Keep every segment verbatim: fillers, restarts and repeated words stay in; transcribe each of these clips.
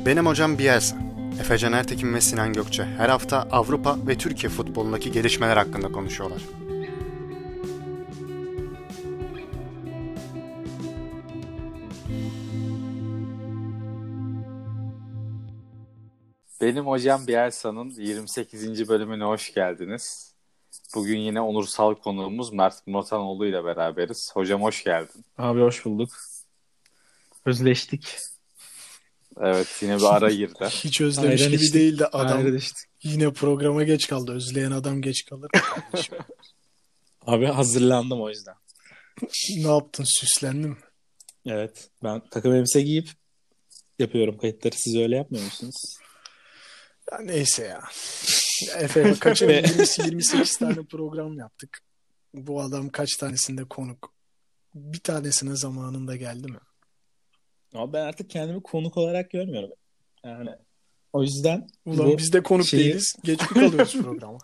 Benim hocam Bielsa. Efecan Ertekin ve Sinan Gökçe her hafta Avrupa ve Türkiye futbolundaki gelişmeler hakkında konuşuyorlar. Benim hocam Bielsa'nın yirmi sekizinci bölümüne hoş geldiniz. Bugün yine onursal konuğumuz Mert Muratanoğlu ile beraberiz. Hocam hoş geldin. Abi hoş bulduk. Özleştik. Evet, yine bir ara girdi. Hiç özlemiş Ayran gibi içtik. değil de adam Ayran içtik. yine programa geç kaldı. Özleyen adam geç kalır kardeşim. Abi hazırlandım o yüzden. Ne yaptın? Süslendin mi? Evet. Ben takım elbise giyip yapıyorum kayıtları. Siz öyle yapmıyor musunuz? Ya neyse ya. Efe kaçın yirmi yirmi sekiz tane program yaptık. Bu adam kaç tanesinde konuk? Bir tanesine zamanında geldi mi? Ama ben artık kendimi konuk olarak görmüyorum. Yani o yüzden Ulan bu biz de konuk şeyi- değiliz. Geç mi kalıyoruz programa?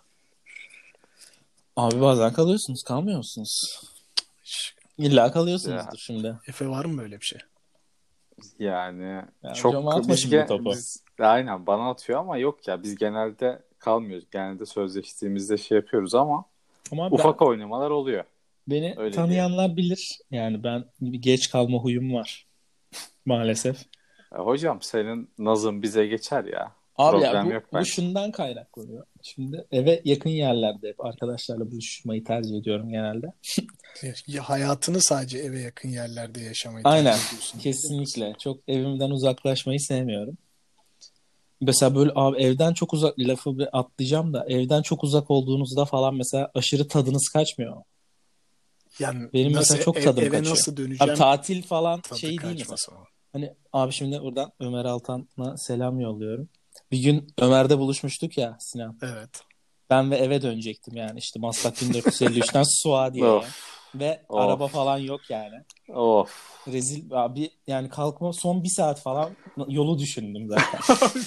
Abi bazen kalıyorsunuz. Kalmıyor musunuz? Şş, İlla kalıyorsunuzdur Ya. şimdi. Efe var mı böyle bir şey? Yani Ya çok hocam atma biz, şimdi ge- topu. biz- aynen bana atıyor ama yok ya, biz genelde kalmıyoruz. Genelde sözleştiğimizde şey yapıyoruz ama Ama ben, ufak oynamalar oluyor. beni öyle tanıyanlar bilir. Yani ben bir geç kalma huyum var. Maalesef. Ya hocam senin nazın bize geçer ya. Abi ya Problem bu, yok bu bence. şundan kaynaklanıyor. Şimdi eve yakın yerlerde hep arkadaşlarla buluşmayı tercih ediyorum genelde. Ya hayatını sadece eve yakın yerlerde yaşamayı Aynen. tercih ediyorsun. Kesinlikle. Çok evimden uzaklaşmayı sevmiyorum. Mesela böyle abi evden çok uzak lafı bir atlayacağım da evden çok uzak olduğunuzda falan mesela aşırı tadınız kaçmıyor. Yani Benim nasıl, mesela çok ev- tadım eve kaçıyor. nasıl Abi döneceğim? tatil falan Tadı şey değil mesela. kaçmasın. Hani abi şimdi buradan Ömer Altan'a selam yolluyorum. Bir gün Ömer'de buluşmuştuk ya Sinan. Evet. Ben ve eve dönecektim yani işte Maslak bin dört yüz elli üçten Suadiye'ye. Of. Ve Of. araba falan yok yani. Of. Rezil abi, yani kalkma son bir saat falan yolu düşündüm zaten.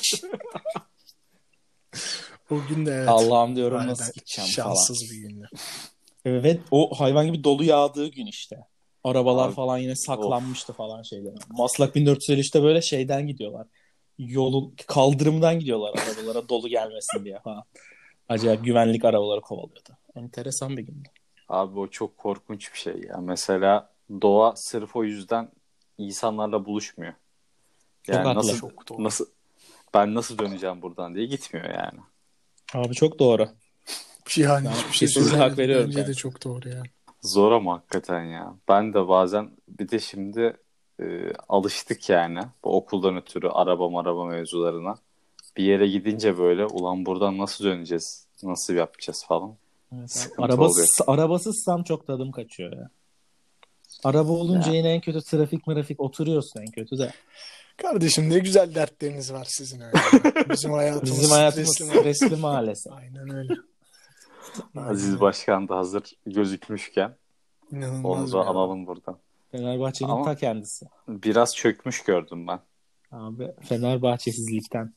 O gün de evet. Allah'ım diyorum Harbiden nasıl gideceğim şanssız bir gündü. falan. Ve o hayvan gibi dolu yağdığı gün işte. Arabalar Abi, falan yine saklanmıştı falan şeyden. Maslak bin dört yüz elli üçte böyle şeyden gidiyorlar. Yolun kaldırımdan gidiyorlar arabalara dolu gelmesin diye falan. Acayip güvenlik arabaları kovalıyordu. Enteresan bir gündü. Abi o çok korkunç bir şey ya. Mesela doğa sırf o yüzden insanlarla buluşmuyor. Çok Yani haklı. nasıl Çok doğru. nasıl ben nasıl döneceğim buradan diye gitmiyor yani. Abi çok doğru. Yani Ben hiçbir şey kesinlikle hak söylemedim. veriyorum Bence de kendisine. çok doğru yani. Zor ama hakikaten ya. Ben de bazen bir de şimdi e, alıştık yani bu okuldan ötürü araba maraba mevzularına. Bir yere gidince böyle ulan buradan nasıl döneceğiz? Nasıl yapacağız falan. Evet, abi. Sıkıntı Arabasız, oluyor. arabasızsam çok tadım kaçıyor ya. Araba olunca Ya. yine en kötü trafik mırafik oturuyorsun en kötü de. Kardeşim ne güzel dertleriniz var sizin öyle. Bizim hayatımız Bizim hayatımız stresli. stresli maalesef. Aynen öyle. Aynen Aziz öyle. Başkan da hazır gözükmüşken onu İnanılmaz da bir adam. analım buradan. Fenerbahçe'nin Ama ta kendisi. biraz çökmüş gördüm ben. Abi Fenerbahçesizlikten.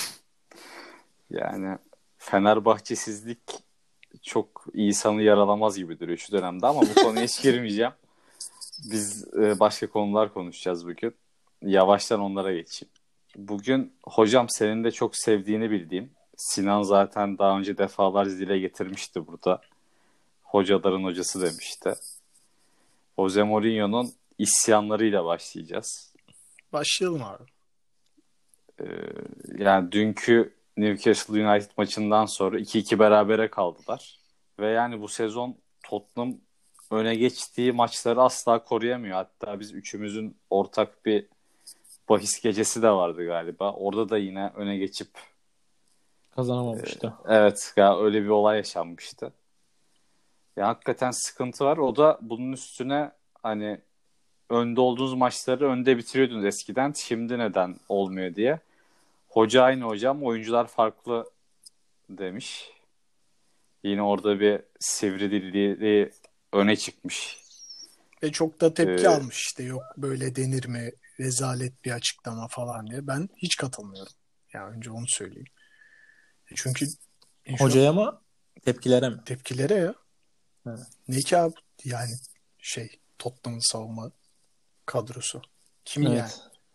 Yani Fenerbahçesizlik çok insanı yaralamaz gibi duruyor şu dönemde ama bu konuya hiç girmeyeceğim. Biz e, başka konular konuşacağız bugün. Yavaştan onlara geçeyim. Bugün hocam senin de çok sevdiğini bildiğim Sinan zaten daha önce defalarca dile getirmişti burada. Hocaların hocası demişti. Jose Mourinho'nun isyanlarıyla başlayacağız. Başlayalım abi. Ee, yani dünkü Newcastle United maçından sonra iki iki berabere kaldılar. Ve yani bu sezon Tottenham öne geçtiği maçları asla koruyamıyor. Hatta biz üçümüzün ortak bir bahis gecesi de vardı galiba. Orada da yine öne geçip Kazanamamıştı. evet ya öyle bir olay yaşanmıştı. Ya hakikaten sıkıntı var. O da bunun üstüne hani önde olduğunuz maçları önde bitiriyordunuz eskiden. Şimdi neden olmuyor diye. Hoca aynı hocam, oyuncular farklı demiş. Yine orada bir sivri dilli öne çıkmış. Ve çok da tepki Ee, almış işte. Yok böyle denir mi? Rezalet bir açıklama falan diye. Ben hiç katılmıyorum. Yani önce onu söyleyeyim. Çünkü şu Hocaya mı? Tepkilere mi? tepkilere ya. Evet. Ne ki abi? Yani şey Tottenham'ın savunma kadrosu. Kim yani? Evet.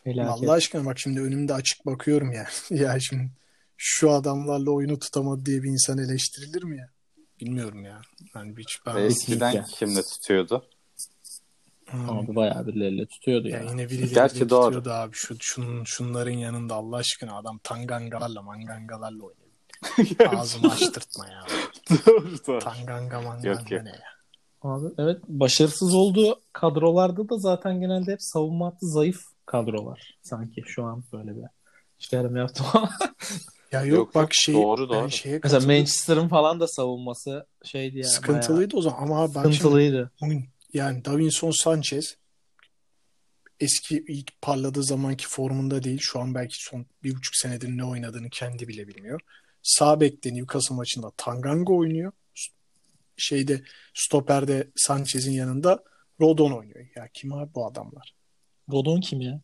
Felaket. Allah aşkına bak şimdi önümde açık bakıyorum ya. Ya şimdi şu adamlarla oyunu tutamadı diye bir insan eleştirilir mi ya? Bilmiyorum ya. Yani hiç ben Eskiden Kesinlikle. kimle tutuyordu? Hmm. Abi bayağı birileriyle tutuyordu Ya ya. yine birileri Gerçi de doğru. tutuyordu abi. Şu, şunun, şunların yanında Allah aşkına adam tangangalarla mangangalarla oynuyor. Ağzımı açtırtma ya. Doğru doğru. Tanganga Yok, manganga yok. ne ya? Abi evet, başarısız olduğu kadrolarda da zaten genelde hep savunma hattı zayıf kadrolar. Sanki şu an böyle bir çıkarım yaptım ama. Ya yok, Yok, bak yok. şey Doğru, ben doğru. şeye Mesela katılıyorum. Manchester'ın falan da savunması şeydi ya, bayağı Sıkıntılıydı o zaman ama abi bak şimdi sıkıntılıydı. bugün yani Davinson Sanchez eski ilk parladığı zamanki formunda değil. Şu an belki son bir buçuk senedir ne oynadığını kendi bile bilmiyor. Sağ bekte Newcastle maçında Tanganga oynuyor. Şeyde stoperde Sanchez'in yanında Rodon oynuyor. Ya kim abi bu adamlar? Rodon kim ya?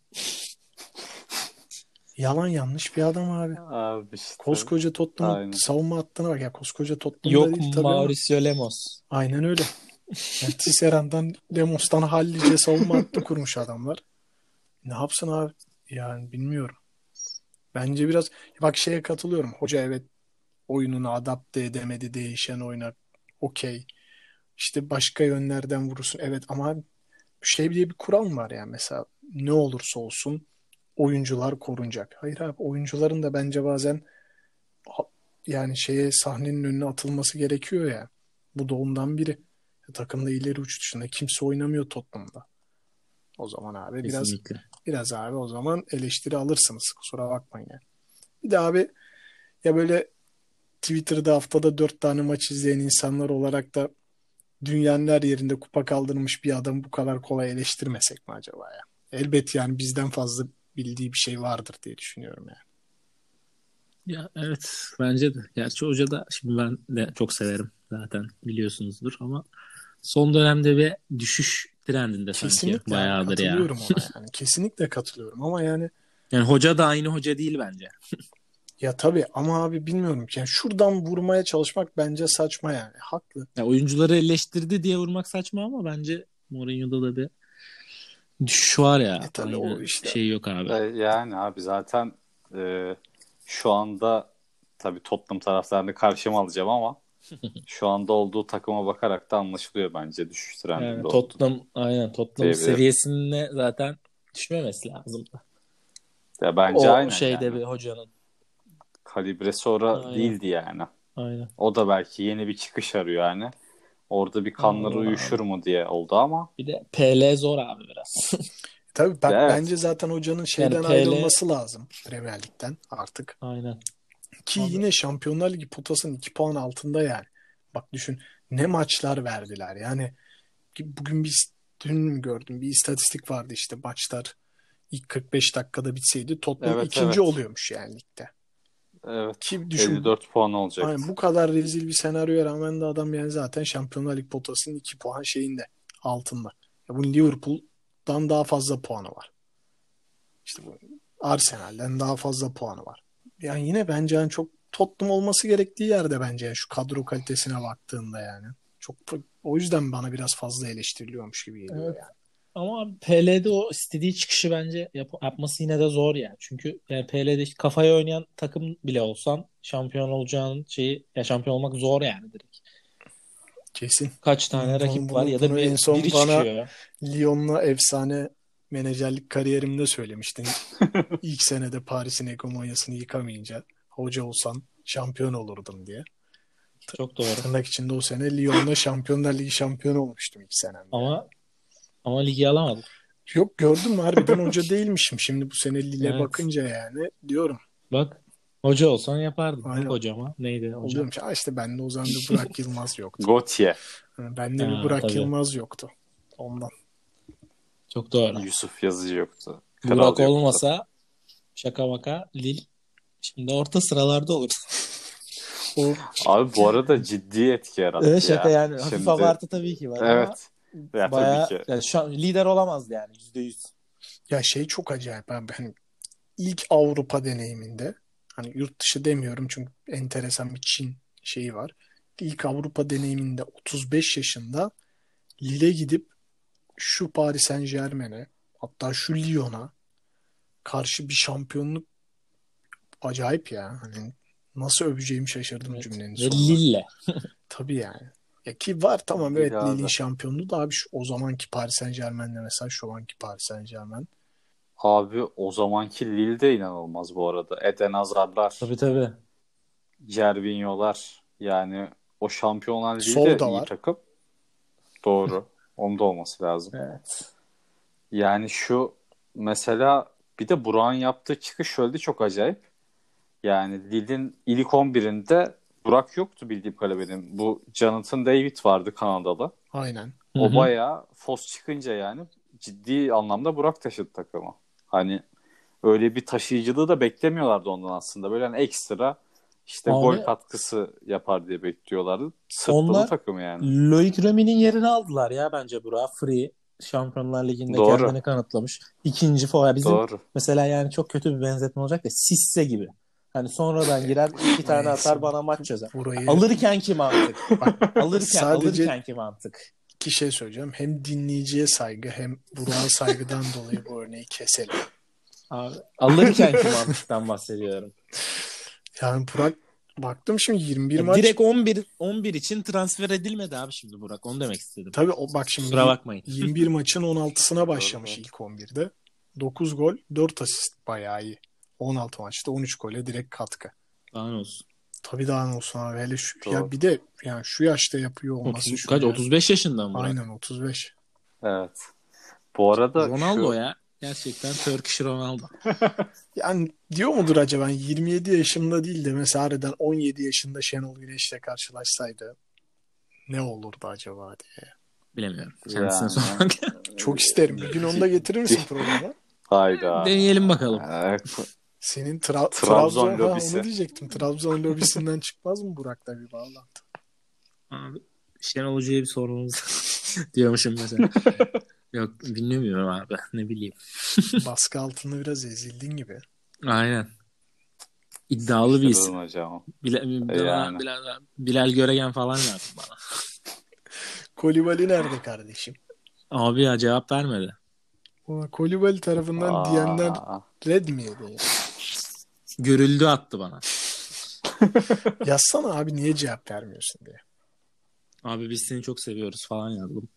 Yalan yanlış bir adam abi. Abi işte. Koskoca Tottenham'ın Aynen. savunma hattına bak ya. Koskoca Tottenham'da Yok, değil tabii ama. Mauricio Lemos. Aynen öyle. Yani Tisserand'dan, Lemos'tan hallice savunma hattı kurmuş adamlar. Ne yapsın abi? Yani bilmiyorum. Bence biraz bak şeye katılıyorum. Hoca evet oyununu adapte edemedi, değişen oynar. Okey. İşte başka yönlerden vurursun. Evet ama şey diye bir kural var yani mesela ne olursa olsun oyuncular korunacak. Hayır abi oyuncuların da bence bazen ha- yani şeye sahnenin önüne atılması gerekiyor ya. Bu da ondan biri. Takımda ileri uç dışında kimse oynamıyor Tottenham'da. O zaman abi biraz Kesinlikle. biraz abi o zaman eleştiri alırsınız. Kusura bakmayın yani. Bir de abi ya böyle Twitter'da haftada dört tane maç izleyen insanlar olarak da dünyanın her yerinde kupa kaldırmış bir adamı bu kadar kolay eleştirmesek mi acaba ya? Elbet yani bizden fazla bildiği bir şey vardır diye düşünüyorum yani. Ya evet, bence de. Gerçi hoca da şimdi ben de çok severim zaten, biliyorsunuzdur ama son dönemde bir düşüş trendinde sanki Kesinlikle abi bayağıdır ya. katılıyorum ona yani. Kesinlikle katılıyorum ama yani Yani hoca da aynı hoca değil bence. ya tabii ama abi bilmiyorum ki. Yani şuradan vurmaya çalışmak bence saçma yani. Haklı. Ya oyuncuları eleştirdi diye vurmak saçma ama bence Mourinho'da da bir düşüş var ya. E tabii Aynı o işte. şey yok abi. E, Yani abi zaten e, şu anda tabii Tottenham taraftarını karşıma alacağım ama şu anda olduğu takıma bakarak da anlaşılıyor bence düşüş trendinde Yani olduğu. Tottenham, aynen Tottenham Diyebilirim. seviyesine zaten düşmemesi lazım. Ya bence O aynen şeyde yani. bir hocanın. Kalibresi ora Aynen. değildi yani. Aynen. O da belki yeni bir çıkış arıyor yani. Orada bir kanları Vallahi uyuşur abi. mu diye oldu ama Bir de P L zor abi biraz. Tabii ben, evet. bence zaten hocanın şeyden Yani P L ayrılması lazım. Premier Lig'den artık. aynen. Ki Abi. yine Şampiyonlar Ligi potasının iki puan altında yani. Bak düşün ne maçlar verdiler. Yani bugün bir dün mü gördüm bir istatistik vardı işte maçlar ilk kırk beş dakikada bitseydi Tottenham Evet, ikinci evet. oluyormuş yani ligde. Evet. Ki düşün elli dört puan olacak. aynen, bu kadar rezil bir senaryoya rağmen de adam yani zaten Şampiyonlar Ligi potasının iki puan şeyinde altında. Ya bu Liverpool'dan daha fazla puanı var. İşte bu Arsenal'den daha fazla puanı var. Yani yine bence yani çok Tottenham olması gerektiği yerde bence yani şu kadro kalitesine baktığında yani. Çok o yüzden bana biraz fazla eleştiriliyormuş gibi geliyor Evet. yani. Ama abi P L'de o istediği çıkışı bence yap- yapması yine de zor yani. Çünkü yani P L'de işte kafaya oynayan takım bile olsan şampiyon olacağın şeyi, ya şampiyon olmak zor yani direkt. Kesin. Kaç tane Bunu, rakip bunu, var ya da bunu en bir, son biri bana çıkıyor. Lyon'la efsane menajerlik kariyerimde söylemiştin. İlk senede Paris'in hegemonyasını yıkamayınca hoca olsan şampiyon olurdum diye. Çok doğru. Tırnak içinde o sene Lyon'la Şampiyonlar Ligi şampiyonu olmuştum ilk senemde. Ama ama ligi alamadık. Yok gördün mü harbiden hoca değilmişim. Şimdi bu sene Lille Evet. bakınca yani diyorum. Bak, hoca olsan yapardın. Aynen. Bak hocama. Neydi hocam? Oluyormuş. Ha işte bende o zaman bir Burak Yılmaz yoktu. Gautier. Yani bende bir Ha, Burak tabii. Yılmaz yoktu. Ondan. Çok doğru. Yusuf Yazıcı yoktu. Kral Burak yoktu. olmasa şaka maka Lille şimdi orta sıralarda olur. O Abi bu arada ciddi etki yarattı Evet, şaka ya. yani. Hafif Şimdi- abartı tabii ki var ama Evet. Ya bayağı tabii ki. yani şu an lider olamazdı yani yüzde yüz. ya şey çok acayip abi. Hani ilk Avrupa deneyiminde hani yurt dışı demiyorum çünkü enteresan bir Çin şeyi var. İlk Avrupa deneyiminde otuz beş yaşında Lille gidip şu Paris Saint-Germain'e hatta şu Lyon'a karşı bir şampiyonluk acayip ya. Hani nasıl öveceğimi şaşırdım Evet. cümlenin Ve sonunda. Lille. Tabii yani. Ya ki var tamam evet Lille abi. Lille'in şampiyonluğu da abi şu, o zamanki Paris Saint-Germain'le mesela şu anki Paris Saint-Germain. Abi o zamanki Lille de inanılmaz bu arada. Eden Hazard'lar, Tabii tabii. Gervinho'lar, yani o Şampiyonlar Ligi de Souda iyi var. takım. Doğru. Onun da olması lazım. Evet. Yani şu mesela bir de Burak'ın yaptığı çıkış şöyle çok acayip. Yani Lille'in ilk on birinde Burak yoktu bildiğim kadarıyla benim. Bu Jonathan David vardı, Kanadalı. Aynen. Hı O hı. bayağı Fos çıkınca yani ciddi anlamda Burak taşıdı takımı. Hani öyle bir taşıyıcılığı da beklemiyorlardı ondan aslında. Böyle hani ekstra işte Abi, gol katkısı yapar diye bekliyorlardı. Sırtladı onlar takımı yani. Loic Remy'nin yerini aldılar ya bence Burak. Free. Şampiyonlar Ligi'nde Doğru. kendini kanıtlamış. İkinci forvet. Bizim Doğru. mesela yani çok kötü bir benzetme olacak da Sisse gibi. Hani sonradan girer iki tane atar bana maç çözer. Burayı Alırken ki mantık. Bak alırken Sadece- alırken ki mantık. iki şey söyleyeceğim. Hem dinleyiciye saygı hem Burak'a saygıdan dolayı bu örneği keselim. Abi, alırken ki mantıktan bahsediyorum. Yani Burak baktım şimdi yirmi bir Ya maç. direkt on bir on bir için transfer edilmedi abi şimdi Burak. Onu demek istedim. Tabii o bak şimdi Kusura bakmayın. yirmi bir maçın on altısına başlamış Doğru. ilk on birde. dokuz gol, dört asist bayağı iyi. on altı maçta on üç gole direkt katkı. Daha ne olsun. Tabii daha ne olsun abi. Hele şu, Doğru. ya bir de yani şu yaşta yapıyor olması otuz, şu kaç? yani. otuz beş yaşından Burak. Aynen otuz beş. Evet. Bu arada Ronaldo şu... ya. Gerçekten Turkish Ronaldo. Yani diyor mudur acaba yirmi yedi yaşında değil de mesela harbiden on yedi yaşında Şenol Güneş'le karşılaşsaydı ne olurdu acaba diye. Bilemiyorum. Kendisine Yani. sormak. Çok isterim. Bir gün onu da getirir misin programa? Hayda. Deneyelim bakalım. Evet. Senin tra- Trabzon Trabzon, ha, lobisi. onu diyecektim. Trabzon lobisinden çıkmaz mı Burak'la bir bağlantı? Abi, Şenol Hoca'ya bir sormamız diyormuşum mesela. Yok bilmiyorum abi. Ne bileyim. Baskı altında biraz ezildin gibi. Aynen. İddialı bir isim. Sıkıştırdın hocam. Bilal, Bilal, Yani. Bilal, Bilal Göregen falan lazım bana. Kolibali nerede kardeşim? Abi ya cevap vermedi. Ulan Kolibali tarafından diyenler Aa, red mi yedi ya? Görüldü attı bana. Yazsana abi niye cevap vermiyorsun diye. Abi biz seni çok seviyoruz falan yazdım.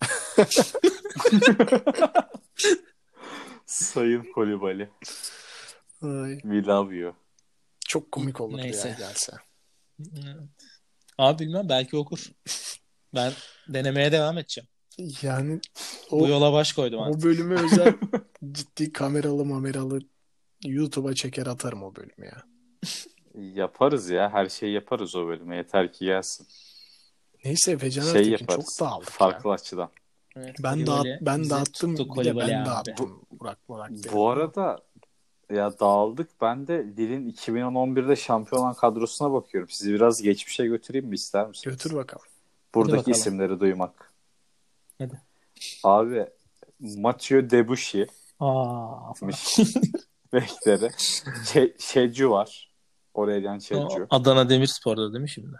Sayın Kolibali. Ay, We love you. çok komik olur Neyse. ya gelse. Abi bilmem belki okur. Ben denemeye devam edeceğim. Yani Bu o, yola baş koydum artık. o bölüme özel ciddi kameralı mameralı YouTube'a çeker atarım o bölümü ya. Yaparız ya. Her şeyi yaparız o bölüme. Yeter ki gelsin. Neyse Efecan Şey Ertekin çok yaparız. dağıldık Farklı ya. açıdan. Evet, Ben, Kolibali dağıt, ben bizi dağıttım tuttu, bir de Kolibali ben abi. dağıttım Burak Burak diye. Bu arada ya dağıldık. Ben de Lille'in iki bin on birde şampiyon olan kadrosuna bakıyorum. Sizi biraz geçmişe götüreyim mi, ister misiniz? Götür bakalım. Buradaki bakalım. isimleri duymak. Hadi. Abi Mathieu Debuchy Aa, bekleri. Şe- Şecu var. Oraya gelen Şecu. Adana Demirspor'da değil mi şimdi?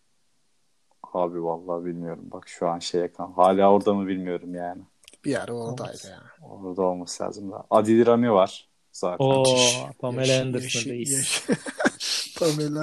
Abi vallahi bilmiyorum. Bak şu an şeye kan. Hala orada mı bilmiyorum yani. Bir ara oradaydı ya. Orada olması lazım da. Adil Rami var zaten. Oo, Yaş- Pamela yaş- Anderson yaşı- reis. yaş- Pamela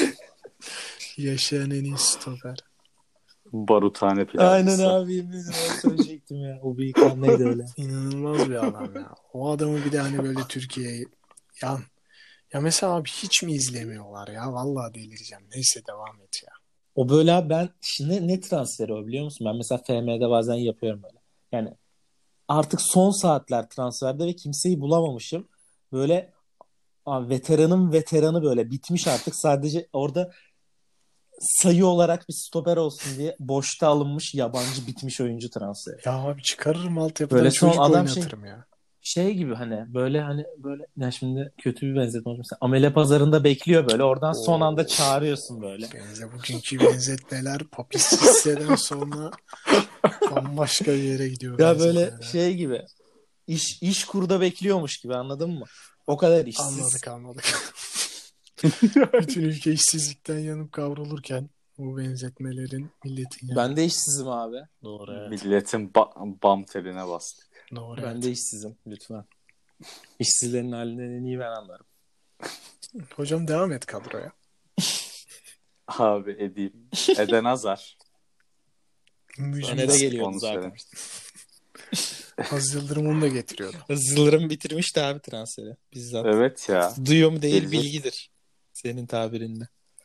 yaşayan en iyi stoper. Baruthane Plaza. Aynen abi yemin ederim onu söyleyecektim ya. O bıyıklar neydi öyle? İnanılmaz bir adam ya. O adamı bir de hani böyle Türkiye'ye ya, ya mesela abi hiç mi izlemiyorlar ya? Vallahi delireceğim. Neyse devam et ya. O böyle abi ben şimdi ne transferi o biliyor musun? Ben mesela F M'de bazen yapıyorum böyle. Yani artık son saatler transferde ve kimseyi bulamamışım. Böyle abi, veteranın veteranı böyle bitmiş artık. Sadece orada sayı olarak bir stoper olsun diye boşta alınmış yabancı bitmiş oyuncu transferi. Ya abi çıkarırım altyapıdan Böyle son çocuk adam oynatırım ya. Şey gibi hani böyle hani böyle ya şimdi kötü bir benzetme olmuş. Mesela amele pazarında bekliyor böyle. Oradan son Oo. anda çağırıyorsun böyle. Benze bugünkü benzetmeler Papis hisseden sonra bambaşka bir yere gidiyor. Ya böyle benzetmeler. şey gibi. İş iş kurda bekliyormuş gibi anladın mı? O kadar işsiz. Anladık anladık. Bütün ülke işsizlikten yanıp kavrulurken bu benzetmelerin milletin yanı. Ben de işsizim abi. Doğru evet. Milletin ba- bam teline bastık. Doğru Ben evet. de işsizim lütfen. İşsizlerin halinden en iyi ben anlarım. Hocam devam et kadroya. Abi edeyim. Eden Hazar. Müjde. Fener'e geliyordu Onu zaten. söylemiştim. Aziz Yıldırım onu da getiriyordu. Yıldırım bitirmişti abi transferi. Bizzat. Evet ya. Duyuyor mu değil Gelecek. bilgidir. Senin tabirinde.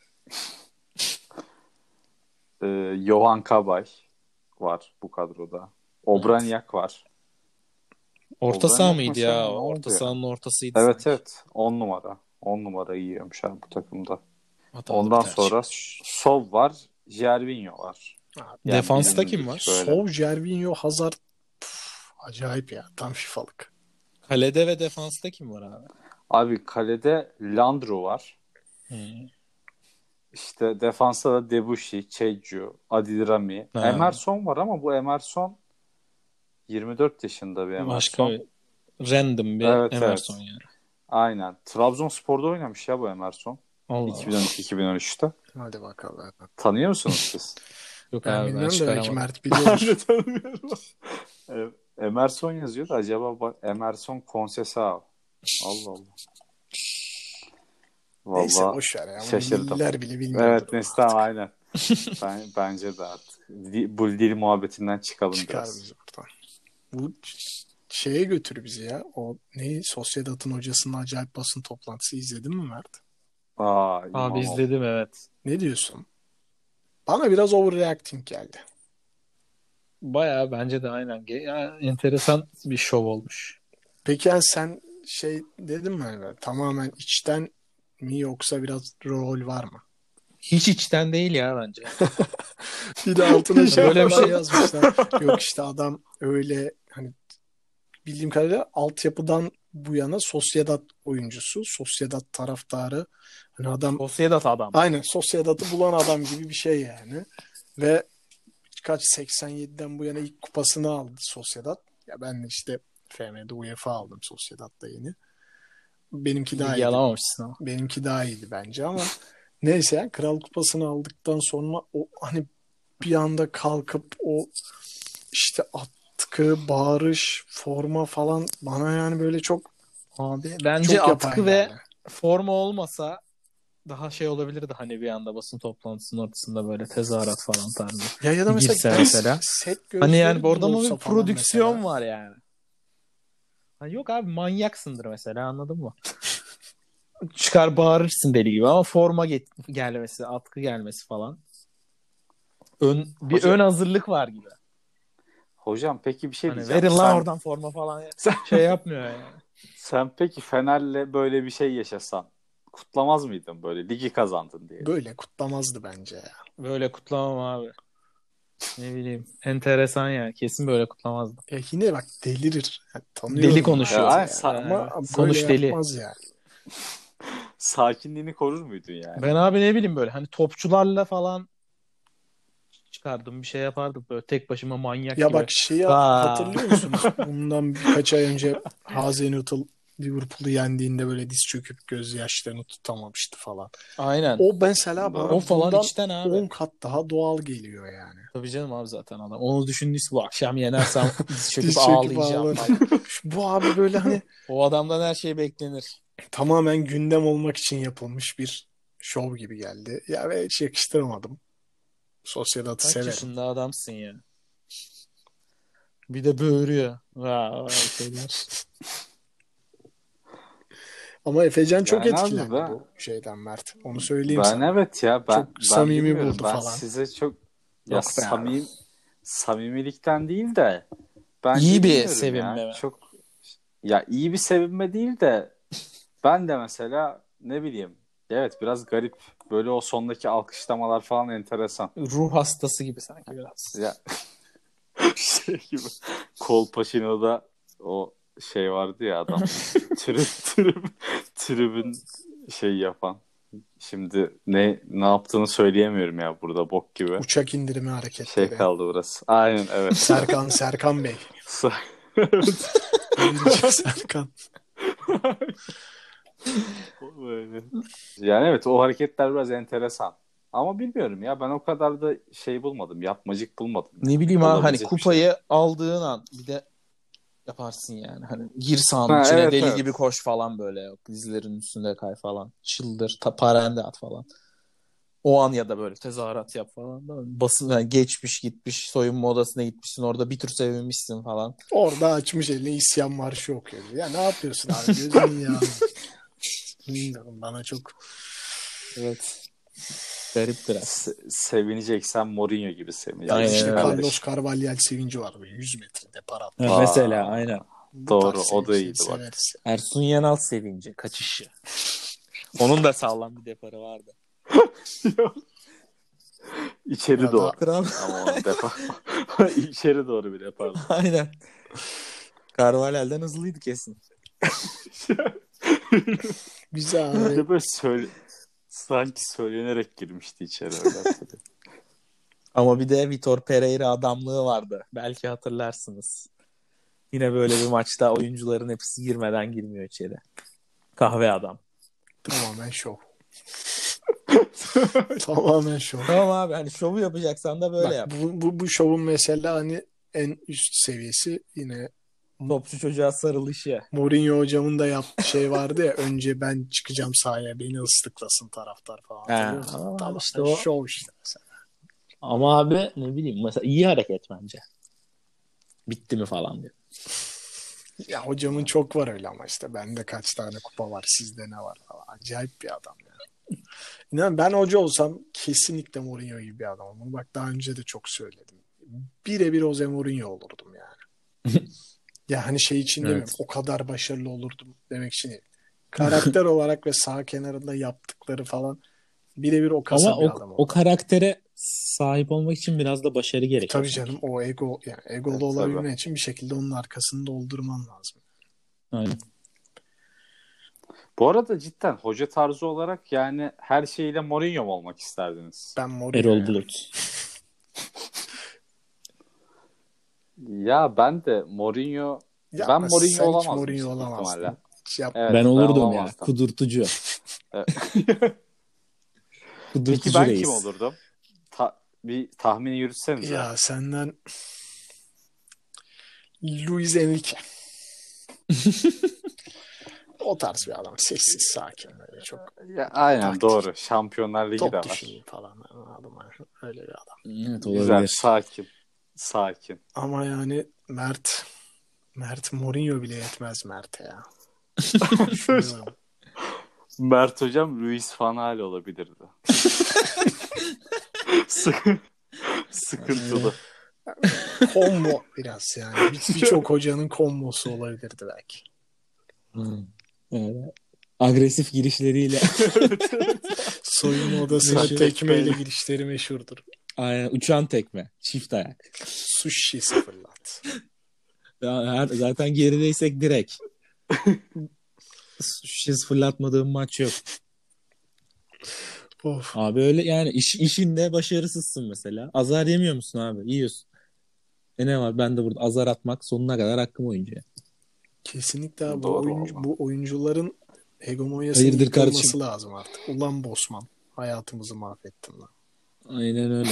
Ee, Johan Kabay var bu kadroda. Obraniak var. Orta Obraniak saha mıydı mesela ya? ne Orta oldu ya? sahanın ortasıydı. Evet sanki. evet. on numara. on numara yiyormuş abi bu takımda. Hatalı Ondan bir tercih. sonra Sol var. Jervinho var. Yani Defansta bilindik kim var? böyle. Sov, Jervinho, Hazard. Püf, acayip ya. Tam FIFA'lık. Kalede ve defansta kim var abi? Abi kalede Landro var. Hmm. İşte defansta da Debuchy, Çecu, Adil Rami. Ha. Emerson var ama bu Emerson yirmi dört yaşında bir Emerson. Başka bir random bir Evet, Emerson evet. yani. Aynen. Trabzonspor'da oynamış ya bu Emerson. Allah Allah. iki bin on iki iki bin on üçte. Hadi bakalım. Tanıyor musunuz siz? Yok Ben abi ben bilmiyorum da belki çıkaramadım. Mert biliyordur. tanımıyorum. E, Emerson yazıyor da acaba bak Emerson Conceição. Allah Allah. Neyse Vallahi boş ver ya. Bunu şaşırdım. Diller bile bilmiyordur. Evet neyse tamam aynen. Ben, bence de artık. Di- Bu dil muhabbetinden çıkalım Çıkar biraz. bizi buradan. Bu şeye götür bizi ya. O ne? Sociedad'ın hocasının acayip basın toplantısı izledin mi Mert? Aa, Abi İmamoğlu. izledim evet. Ne diyorsun? Bana biraz overreacting geldi. Bayağı bence de aynen. Ge- ya, enteresan bir şov olmuş. Peki yani sen şey dedin mi? Hani tamamen içten mi yoksa biraz rol var mı? Hiç içten değil ya bence. Bir de altına şey Böyle bir falan şey- yazmışlar. Yok işte adam öyle hani bildiğim kadarıyla altyapıdan bu yana Sociedad oyuncusu, Sociedad taraftarı. Hani adam Sociedad adam. aynen Sociedad'ı bulan adam gibi bir şey yani. Ve kaç seksen yediden bu yana ilk kupasını aldı Sociedad. Ya ben de işte F M'de UEFA aldım Sociedad'da yeni. Benimki daha iyiydi. Yalamamışsın ama. Benimki daha iyiydi bence ama neyse yani Kral Kupası'nı aldıktan sonra o hani bir anda kalkıp o işte atkı, bağırış, forma falan bana yani böyle çok Abi bence çok yapay atkı ve yani. forma olmasa daha şey olabilirdi hani bir anda basın toplantısının ortasında böyle tezahürat falan tarzı. Ya ya da Bir mesela, girse mesela. set Hani gözleri yani bu orada bile mı olsa bir falan prodüksiyon mesela. var yani. Hani yok abi manyaksındır mesela anladın mı? Çıkar bağırırsın deli gibi ama forma get- gelmesi, atkı gelmesi falan. Ön, bir Hocam- ön hazırlık var gibi. Hocam peki bir şey Hani diyeceğim. verin lan Sen, oradan forma falan şey yapmıyor yani. sen peki Fener'le böyle bir şey yaşasan kutlamaz mıydın böyle ligi kazandın diye? Böyle kutlamazdı bence ya. Böyle kutlamam abi. Ne bileyim. Enteresan yani. Kesin böyle kutlamazdım. Ya yine bak delirir. Yani tanıyorum Deli konuşuyor. Mert'i Ya, yani. sa- Ama böyle Sonuç deli. yapmaz yani. Sakinliğini korur muydun yani? Ben abi ne bileyim böyle hani topçularla falan çıkardım bir şey yapardım böyle tek başıma manyak Ya gibi. bak şeyi Aa. hatırlıyor musunuz? Bundan birkaç ay önce Hazenhüttl Liverpool'u yendiğinde böyle diz çöküp gözyaşlarını tutamamıştı falan. Aynen. O mesela bana O falan bundan içten abi. on kat daha doğal geliyor yani. Tabii canım abi zaten adam. Onu düşündüyse bu akşam yenersem diz çöküp Diz çöküp ağlayacağım. ağlar. falan. Bu abi böyle hani O adamdan her şey beklenir. tamamen gündem olmak için yapılmış bir şov gibi geldi. Ya ve hiç yakıştıramadım. Sociedad'ı Kaç severim. yaşında adamsın ya. Bir de böğürüyor. Vay vay şeyler. Ama Efecan çok Yani abi etkilendi ben- bu şeyden Mert. Onu söyleyeyim Ben sana. evet ya ben Çok ben samimi bilmiyorum. buldu ben falan. size çok ya Yok be abi. samim samimilikten değil de ben İyi bir bilmiyorum sevinme ya. mi? Çok ya iyi bir sevinme değil de ben de mesela ne bileyim evet biraz garip böyle o sondaki alkışlamalar falan enteresan. Ruh hastası gibi sanki biraz. Ya şey gibi Kolpaçino'da o şey vardı ya adam tribün tribün tribün şey yapan. Şimdi ne ne yaptığını söyleyemiyorum ya burada bok gibi. Uçak indirimi Şey hareketleri. kaldı burası. Aynen evet. Serkan Serkan Bey. Serkan. Böyle. Yani evet o hareketler biraz enteresan. Ama bilmiyorum ya ben o kadar da şey bulmadım. Yapmacık bulmadım. Ne bileyim abi hani Olabilecek bir kupayı aldığın an bir de yaparsın yani. Hani gir sahanın Ha, içine evet, deli evet. gibi koş falan böyle. Yok, dizlerin üstünde kay falan. Çıldır. Ta, parende at falan. O an ya da böyle tezahürat yap falan. Da basın yani geçmiş gitmiş soyunma odasına gitmişsin orada bir tür sevinmişsin falan. Orada açmış elini isyan marşı okuyor. Ya ne yapıyorsun abi? Gözünün ya. Bilmiyorum, bana çok Evet. Garip biraz. Se- sevineceksen Mourinho gibi sevin. Ya Aynen işte öyle. Carlos Carvalhal sevinci var. Böyle yüz metrede para attı. Ha, Aa, mesela aynen. Bu doğru, tarz o da sevinçleri iyiydi bak. severiz. Ersun Yanal sevinci. Kaçışı. Onun da sağlam bir deparı vardı. İçeri Ya doğru. da Kral. Ama o defa içeri doğru bir yapardı. Aynen. Carvalhal'den hızlıydı kesin. bize Bir abi de böyle söyle sanki söylenerek girmişti içeri öyle hatırlıyorum. Ama bir de Vitor Pereira adamlığı vardı. Belki hatırlarsınız. Yine böyle bir maçta oyuncuların hepsi girmeden girmiyor içeri. Kahve adam. tamamen şov. Tamamen şov. Tamam abi hani şovu yapacaksan da böyle Bak yap. bu, bu, bu şovun mesela hani en üst seviyesi yine Topçu çocuğa sarılışı. Mourinho hocamın da yaptığı şey vardı ya, önce ben çıkacağım sahaya beni ıslıklasın taraftar falan, He, hatırlıyor musun? ama Tamam, işte o- şov işte mesela. Ama abi ne bileyim mesela iyi hareket bence. Bitti mi falan diyor. Ya hocamın çok var öyle ama işte bende kaç tane kupa var, sizde ne var falan. Acayip bir adam ya. İnan ben hoca olsam kesinlikle Mourinho gibi bir adamım. Bunu bak daha önce de çok söyledim. Birebir Jose Mourinho olurdum yani. Ya hani şey için demiyorum. Evet. O kadar başarılı olurdum demek için değil. Karakter olarak ve sağ kenarında yaptıkları falan birebir o kasa Ama bir o, adam o oldu. karaktere sahip olmak için biraz da başarı gerekiyor. Tabii sanki. canım, o ego yani egolu Evet, olabilmen tabii. için bir şekilde onun arkasını doldurman lazım. Aynen. Bu arada cidden hoca tarzı olarak yani her şeyle Mourinho mu olmak isterdiniz? Ben Mourinho Erol ya. Bulut. Ya ben de Mourinho ben Yapma, Mourinho sen hiç olamazdım Mourinho büyük ihtimalle. olamazdın. Hiç yapma. Evet, Ben ben olurdum ya. olamazdım. Kudurtucu. Evet. Peki Kudurtucu ben reis. kim olurdum? Ta- bir tahmini yürütsenize. Ya senden Luis Enrique. O tarz bir adam. Sessiz, sakin, böyle çok Ya, aynen taktik. doğru. Şampiyonlar Ligi de top var. düşüneyim falan. Anladım. Öyle bir adam. Evet Güzel, olabilir. sakin. Sakin. Ama yani Mert Mert Mourinho bile yetmez Mert'e ya. Düşünüyorum. Mert hocam Luis Van Gaal olabilirdi. Sık- Sıkıntılı. Combo biraz yani. Bir- Birçok hocanın kombosu olabilirdi belki. Hmm. Yani agresif girişleriyle. Soyunma odasına Meşhur. tekmeyle girişleri meşhurdur. Aynen, uçan tekme. Çift ayak. Sushi sıfırlat. Ya her, zaten gerideysek direkt. Şiz fırlatmadığım maç yok. Of. Abi öyle yani iş, işinde başarısızsın mesela. Azar yemiyor musun abi? Yiyorsun. E ne var? Ben de burada azar atmak sonuna kadar hakkım oyuncuya. Kesinlikle abi. Bu, Doğru oyuncu, valla. bu oyuncuların hegemonyasının Hayırdır yıkılması kardeşim? lazım artık. Ulan Bosman. Hayatımızı mahvettin lan. Aynen öyle.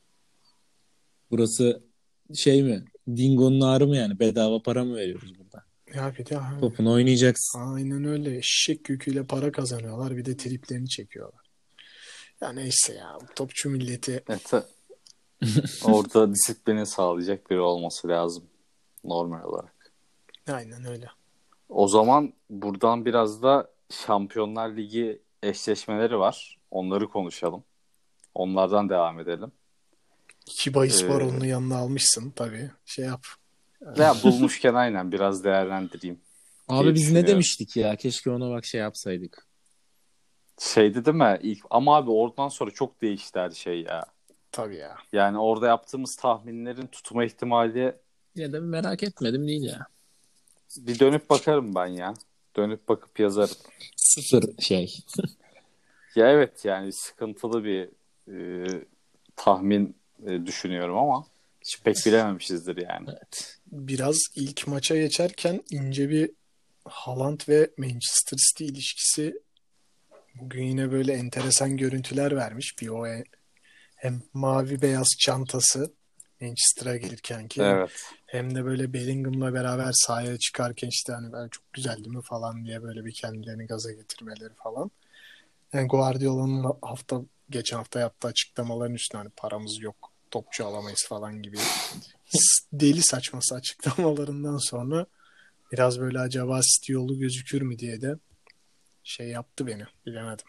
Burası şey mi? Dingo'nun ağrı mı yani? Bedava para mı veriyoruz burada? Ya bir de abi, Topunu oynayacaksın. aynen öyle. Eşek yüküyle para kazanıyorlar. Bir de triplerini çekiyorlar. Ya neyse ya. Topçu milleti Evet. Orada disiplini sağlayacak biri olması lazım. Normal olarak. aynen öyle. O zaman buradan biraz da Şampiyonlar Ligi eşleşmeleri var. Onları konuşalım. Onlardan devam edelim. İki bahis Ee, baronunu yanına almışsın tabii. Şey yap. Ya bulmuşken aynen biraz değerlendireyim Abi diye biz ne düşünüyorum. demiştik ya? Keşke ona bak şey yapsaydık. Şeydi değil mi? İlk, ama abi oradan sonra çok değişti her şey ya. Tabii ya. Yani orada yaptığımız tahminlerin tutma ihtimali Ya da merak etmedim değil ya. bir dönüp bakarım ben ya. Dönüp bakıp yazarım. Sıfır şey. Ya evet yani sıkıntılı bir e, tahmin e, düşünüyorum ama hiç pek bilememişizdir yani. Evet. Biraz ilk maça geçerken ince bir Haaland ve Manchester City ilişkisi bugün yine böyle enteresan görüntüler vermiş. Bir o e- hem mavi beyaz çantası Manchester'a gelirken ki Evet. hem de böyle Bellingham'la beraber sahaya çıkarken işte hani ben çok güzel değil mi falan diye böyle bir kendilerini gaza getirmeleri falan. Yani Guardiola'nın hafta geçen hafta yaptığı açıklamaların üstüne hani paramız yok, topçu alamayız falan gibi deli saçması açıklamalarından sonra biraz böyle acaba City yolu gözükür mü diye de şey yaptı beni. Bilemedim.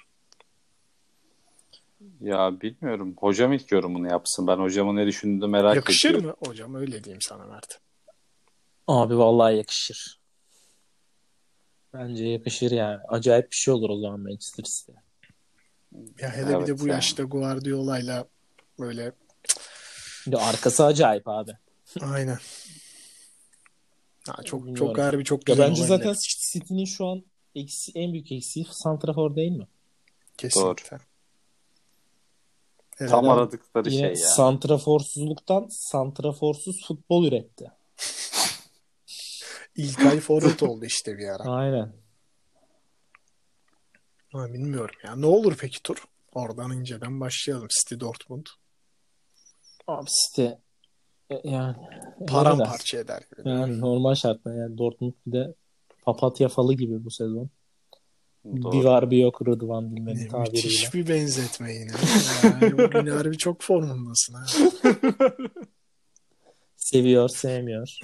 Ya bilmiyorum. Hocam ilk yorumunu yapsın. Ben hocamın ne düşündüğünü merak Yakışır ediyorum. mı hocam? Öyle diyeyim sana Mert. Abi vallahi yakışır. Bence yakışır yani. Acayip bir şey olur o zaman Manchester City. Ya hele bir de Evet bu yani. yaşta Guardiola'yla böyle Bir de arkası acayip abi. aynen. Ha, çok çok Bilmiyorum. harbi çok Ya güzel bence olabilir. zaten City'nin şu an eksi, en büyük eksiği santrafor değil mi? Kesinlikle. Evet, Tam abi. aradıkları Yine şey ya. santraforsuzluktan santraforsuz futbol üretti. İlkay forvet oldu işte bir ara. Aynen. Ha, bilmiyorum ya. Ne olur peki tur? Oradan inceden başlayalım. City Dortmund. Abi City e, yani öyle de. Paramparça eder gibi değil mi? Yani normal şartlar yani Dortmund bir de papatya falı gibi bu sezon. Bir Doğru. var bir yok Rıdvan Dilmen'in Ne tabiriyle. müthiş bir benzetme yine. Yani bugün harbi çok formundasın ha. Seviyor, sevmiyor.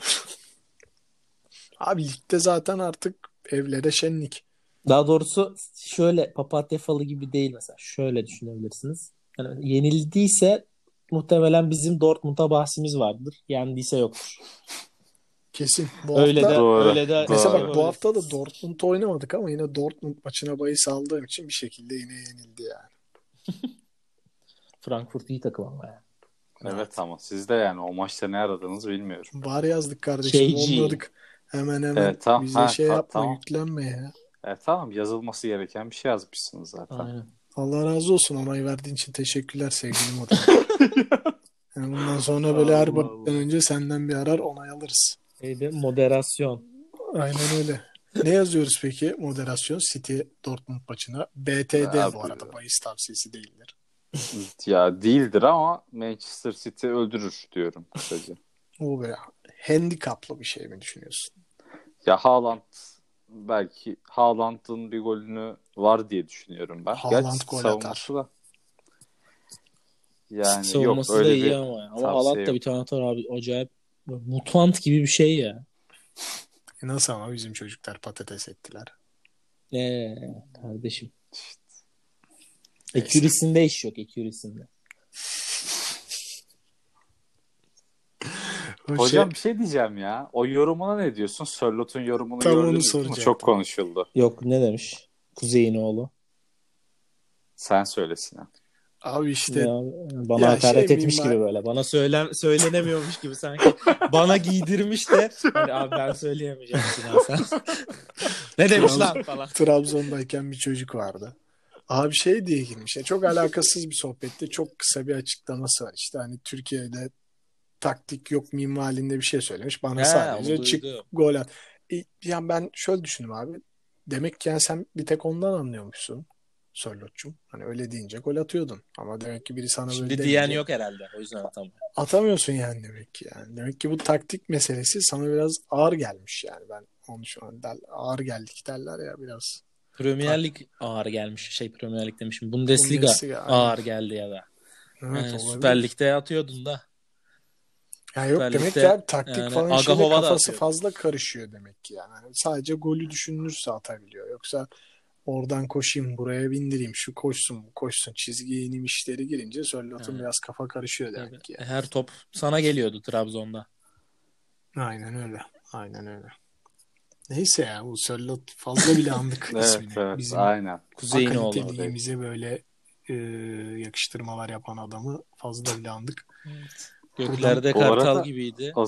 Abi ligde zaten artık evlere şenlik. Daha doğrusu şöyle papatya falı gibi değil mesela. Şöyle düşünebilirsiniz. Yani yenildiyse muhtemelen bizim Dortmund'a bahsimiz vardır. Yendiyse yoktur. Kesin. Bu Öyle hafta de Doğru, öyle de mesela doğru. bak bu hafta da Dortmund oynamadık ama yine Dortmund maçına bahis aldığım için bir şekilde yine yenildi yani. Frankfurt iyi takım ama ya. Evet ama siz de yani o maçta ne aradığınızı bilmiyorum. Var yazdık kardeşim. K G. Onladık. Hemen hemen Evet, tamam. bize Ha, şey ta- yapma, tamam. yüklenme ya. Evet, tamam yazılması gereken bir şey yazmışsınız zaten. Aynen. Allah razı olsun, onay verdiğin için teşekkürler sevgili modern. Yani bundan sonra böyle her Allah baştan Allah. önce senden bir arar onay alırız. Şeyde moderasyon. Aynen öyle. Ne yazıyoruz peki moderasyon City Dortmund maçına? B T D Abi, bu arada, bahis tavsiyesi değildir. ya değildir ama Manchester City öldürür diyorum kısaca. O böyle handikaplı bir şey mi düşünüyorsun? Ya Haaland belki Haaland'ın bir golünü var diye düşünüyorum ben. Haaland Gerçi gol savunması da. Yani Savunması yok öyle da iyi bir ama ya. Ama tavsiye Haaland da yok. bir tane atar abi. Acayip mutant gibi bir şey ya. E nasıl ama bizim çocuklar patates ettiler. Ee, kardeşim. Neyse. Ekürisinde iş yok. Ekürisinde. O Hocam şey, bir şey diyeceğim ya. O yorumuna ne diyorsun? Sörlot'un yorumunu Tam onu gördünüz mü? soracaktım. Çok konuşuldu. Yok ne demiş? Kuzey'in oğlu. Sen söyle Sinan. abi işte Ya, bana ya hakaret şey etmiş miyim gibi ben- böyle. Bana söylen söylenemiyormuş gibi sanki. Bana giydirmiş de hani abi ben söyleyemeyeceğim Sinan sen. Ne demiş lan falan. Trabzon'dayken bir çocuk vardı. Abi şey diye girmiş. Ya çok alakasız bir sohbette çok kısa bir açıklaması var. İşte hani Türkiye'de taktik yok minvalinde bir şey söylemiş. Bana He, sadece onu çık duydum. gol at. E, yani ben şöyle düşündüm abi. Demek ki yani sen bir tek ondan anlıyormuşsun. Sörlotçum. Hani öyle deyince gol atıyordun. Ama demek ki biri sana böyle Şimdi denince diyen yok herhalde. O yüzden atamıyor. atamıyorsun yani demek ki yani. Demek ki bu taktik meselesi sana biraz ağır gelmiş yani. Ben onu şu an der, ağır geldik derler ya biraz. Premier Lig ağır gelmiş. Şey Premier Lig demişim. Bundesliga, Bundesliga, aynen. ağır geldi ya da. Evet, Yani olabilir. Süper Lig'de atıyordun da. Ya yok Süper demek Lig'de ki abi taktik yani falan Aga şeyle Hova da kafası atıyordu. fazla karışıyor demek ki yani. Hani sadece golü düşünülürse atabiliyor. Yoksa oradan koşayım buraya bindireyim şu koşsun bu koşsun çizgiye ineyim işleri girince Sörlot'un Evet. biraz kafa karışıyor demek Tabii. ki yani. Her top sana geliyordu Trabzon'da. Aynen öyle. Aynen öyle. Neyse ya bu Sörlot fazla bile andık Evet ismini. evet Bizim aynen. Kuzey'in oğlu. akaliteliğimize böyle e, yakıştırmalar yapan adamı fazla bile andık. Evet. Göklerde Bu kartal arada gibiydi. o,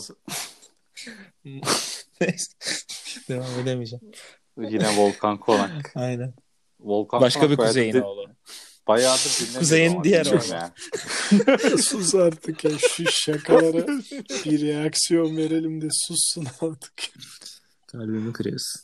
Neyse. Devam edemeyeceğim. yine Volkan Konak. Aynen. Volkan Başka Konak bir bayağıdır kuzeyin di- oğlu. bayağıdır dinlemiyorum Kuzeyin ama diğer dinliyorum oğlu. yani. Sus artık ya, şu şakalara bir reaksiyon verelim de sussun artık. Kalbimi kırıyorsun.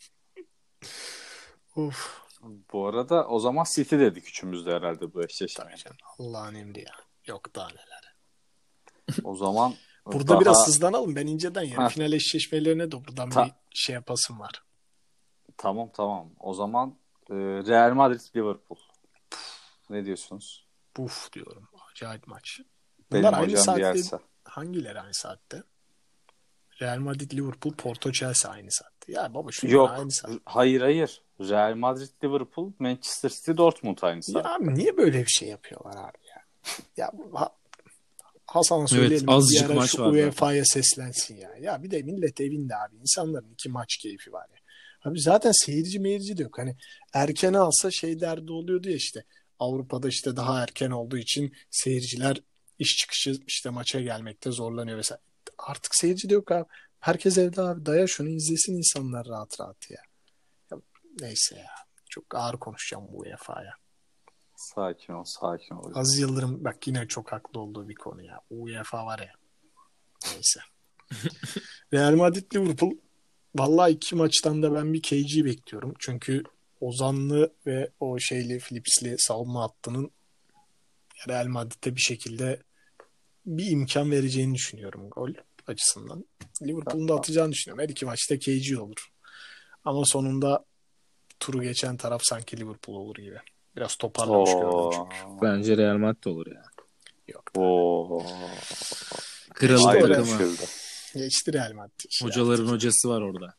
Of. Bu arada o zaman City dedik üçümüz de herhalde bu eşleşmeye. Allah'ın emri ya. Yok daha neler. O zaman Burada daha... biraz hızlanalım. Ben inceden yarı Ha. final eşleşmelerine de buradan Ta- bir şey yapasım var. Tamam tamam. O zaman e, Real Madrid Liverpool. Ne diyorsunuz? Buf diyorum. Acayip maç. Benim Bunlar aynı hocam saatte. Bielsa. Hangileri aynı saatte? Real Madrid, Liverpool, Porto, Chelsea aynı saatte. Ya baba şunlar Yok. aynı saat. Hayır hayır. Real Madrid Liverpool, Manchester City Dortmund aynı saat. Ya abi niye böyle bir şey yapıyorlar abi ya? Ya bu- ha- Hasan'a Evet, söyleyelim. azıcık bir ara maç şu var U E F A'ya seslensin ya. Ya bir de millet evinde abi. İnsanların iki maç keyfi var ya. Abi zaten seyirci meyirci de yok. Hani erken alsa şey derdi oluyordu ya işte. Avrupa'da işte daha erken olduğu için seyirciler iş çıkışı işte maça gelmekte zorlanıyor vesaire. Artık seyirci de yok abi. Herkes evde abi. Daya şunu izlesin insanlar rahat rahat ya. Ya neyse ya. Çok ağır konuşacağım bu U E F A'ya. Sakin ol, sakin ol. Aziz Yıldırım bak yine çok haklı olduğu bir konu ya. U E F A var ya. Neyse. Real Madrid Liverpool vallahi iki maçtan da ben bir K G bekliyorum. Çünkü Ozanlı ve o şeyli Phillips'li savunma hattının Real Madrid'e bir şekilde bir imkan vereceğini düşünüyorum gol açısından. Liverpool'un da atacağını düşünüyorum. Her iki maçta K G olur. Ama sonunda turu geçen taraf sanki Liverpool olur gibi. Biraz toparlamış gördüm Oo. çünkü. Bence Real Madrid olur ya. Yok. Oo. Kralın İşte öyle. takımı. Düşürdü. Geçti Real Madrid. işi Hocaların artık. hocası var orada.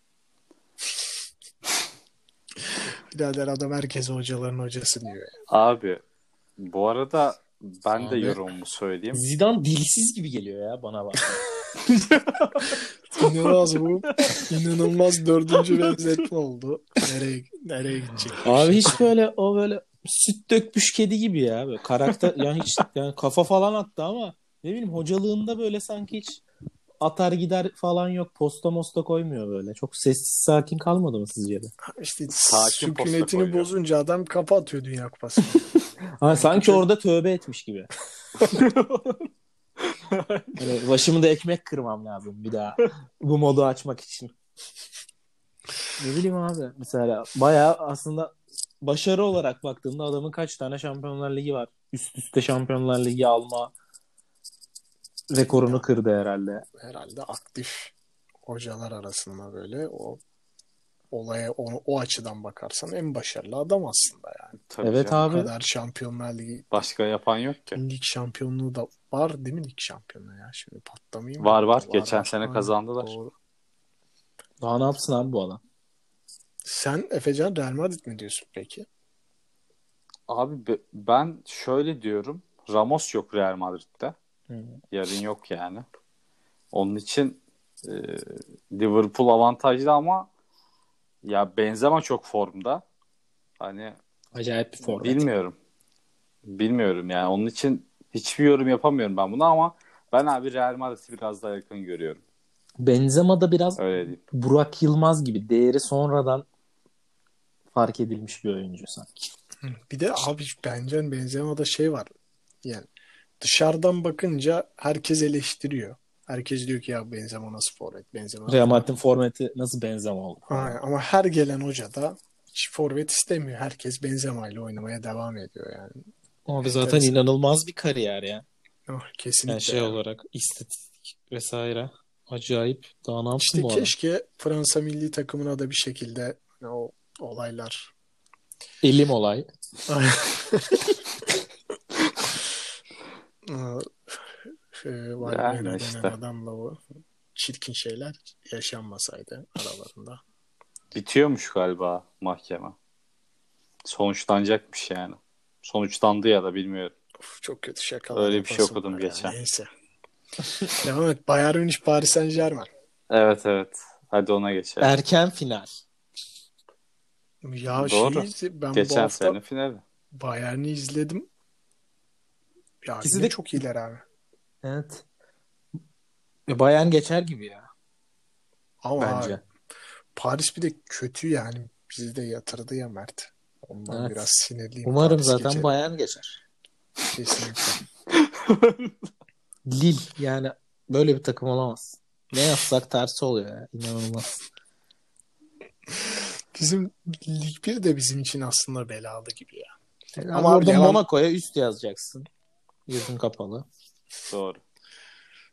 Birader adam herkese hocaların hocası diyor ya. Abi bu arada ben de Abi. yorumumu söyleyeyim. Zidane dilsiz gibi geliyor ya bana bak. İnanılmaz bu. İnanılmaz dördüncü benzetme oldu. Nereye nereye gidecek? Abi hiç böyle o böyle süt dökmüş kedi gibi ya. Böyle karakter yani hiç yani kafa falan attı ama ne bileyim hocalığında böyle sanki hiç atar gider falan yok. Posta mosta koymuyor böyle. Çok sessiz sakin kalmadı mı sizce de? İşte Sakin posta sükunetini koyuyor. bozunca adam kafa atıyor Dünya Kupası'na. Ha, sanki orada tövbe etmiş gibi. Yani başımı da ekmek kırmam lazım bir daha bu modu açmak için. Ne bileyim abi. Mesela bayağı aslında başarı olarak baktığımda adamın kaç tane Şampiyonlar Ligi var. Üst üste Şampiyonlar Ligi alma rekorunu kırdı herhalde. Herhalde aktif hocalar arasında böyle o olaya o, o açıdan bakarsan en başarılı adam aslında yani. Tabii Evet canım. Bu abi. kadar Şampiyonlar Ligi Başka yapan yok ki. lig şampiyonluğu da var değil mi lig şampiyonluğu ya? Şimdi patlamayayım. Var mı? var. Geçen sene Ha, kazandılar. doğru. Daha ne yapsın abi bu adam? Sen Efecan Real Madrid mi diyorsun peki? Abi be- ben şöyle diyorum. Ramos yok Real Madrid'de. Hı. Yarın yok yani. Onun için e, Liverpool avantajlı ama ya Benzema çok formda. Hani Acayip bir forvet. bilmiyorum. Bilmiyorum yani. Onun için hiçbir yorum yapamıyorum ben buna ama ben abi Real Madrid'i biraz daha yakın görüyorum. Benzema da biraz Öyle diyeyim. Burak Yılmaz gibi değeri sonradan fark edilmiş bir oyuncu sanki. Bir de abi bence Benzema'da şey var. Yani dışarıdan bakınca herkes eleştiriyor. Herkes diyor ki ya Benzema nasıl forvet? Benzema. Real Madrid'in formeti nasıl Benzema oldu? Aynen. Ama her gelen hoca da hiç forvet istemiyor. Herkes Benzema ile oynamaya devam ediyor yani. Abi zaten Enteresan. inanılmaz bir kariyer ya. Oh, kesinlikle. Yani şey ya. olarak istatistik vesaire acayip. Daha ne yapsın İşte bu adam? keşke Fransa milli takımına da bir şekilde o olaylar Elim olay. Ee, var Yani denen işte. adamla o çirkin şeyler yaşanmasaydı aralarında. Bitiyormuş galiba mahkeme. Sonuçlanacakmış yani. Sonuçlandı ya da bilmiyorum. Of, çok kötü şakalar. Öyle bir şey yapasım okudum var ya. geçen. Neyse. Devam et. Bayern Münih Paris Saint-Germain. Evet evet. Hadi ona geçelim. Erken final. Ya Doğru. şey ben bu Geçen hafta sene finali. Bayern'i izledim. Ya İkisi yine de- çok iyiler abi. Evet. E, Bayern geçer gibi ya Ama bence. abi, Paris bir de kötü yani. Bizi de yatırdı ya Mert. Ondan Evet. biraz sinirliyim. Umarım Paris zaten geçer. Bayern geçer. Kesinlikle. Lille yani böyle bir takım olamaz. Ne yapsak tersi oluyor ya. İnanılmaz. Bizim Lig bir de bizim için aslında belalı gibi ya. Ama Ama orada devam- Monaco'ya üst yazacaksın. Yüzün kapalı. Doğru.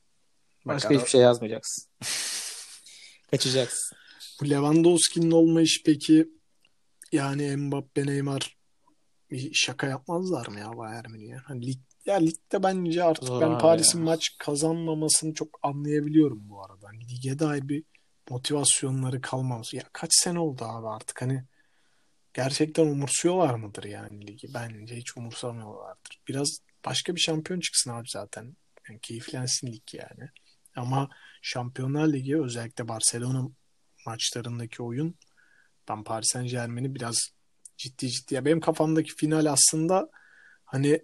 Başka Bak, hiçbir şey yazmayacaksın. Kaçacaksın. Bu Lewandowski'nin olmayışı peki, yani Mbappe, Neymar bir şaka yapmazlar mı ya Bayern Münih'e? Hani lig, ya ligde bence artık Zor ben abi Paris'in ya. maç kazanmamasını çok anlayabiliyorum bu arada. Hani lige dair bir motivasyonları kalmaması. Ya kaç sene oldu abi artık, hani gerçekten umursuyorlar mıdır yani ligi? Bence hiç umursamıyorlardır. Biraz başka bir şampiyon çıksın abi zaten. Yani keyiflensin lig yani. Ama Şampiyonlar Ligi, özellikle Barcelona maçlarındaki oyun, ben Paris Saint-Germain'i biraz ciddi ciddi. Ya benim kafamdaki final aslında hani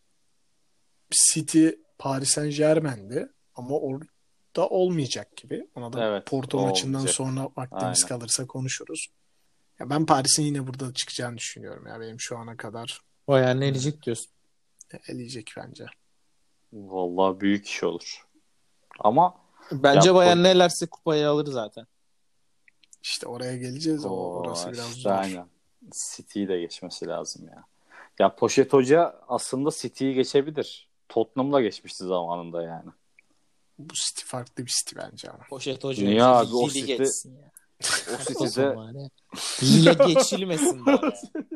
City Paris Saint-Germain'di ama orada olmayacak gibi. Ona da Evet, Porto o maçından olacak. sonra vaktimiz Aynen. kalırsa konuşuruz. Ya ben Paris'in yine burada çıkacağını düşünüyorum ya, benim şu ana kadar Bayern ne eleyecek diyorsun. eleyecek bence. Vallahi büyük iş olur. Ama Bence ya Bayern po- ne elerse kupayı alır zaten. İşte oraya geleceğiz. O, o orası biraz işte zor. aynen. City'yi de geçmesi lazım ya. Ya Poşet Hoca aslında City'yi geçebilir. Tottenham'la geçmişti zamanında yani. Bu City farklı bir City bence ama. Poşet Hoca Niye önce abi? O Lille'i City- geçsin ya. O Hafta City'de sonu var ya. Lille geçilmesin bari.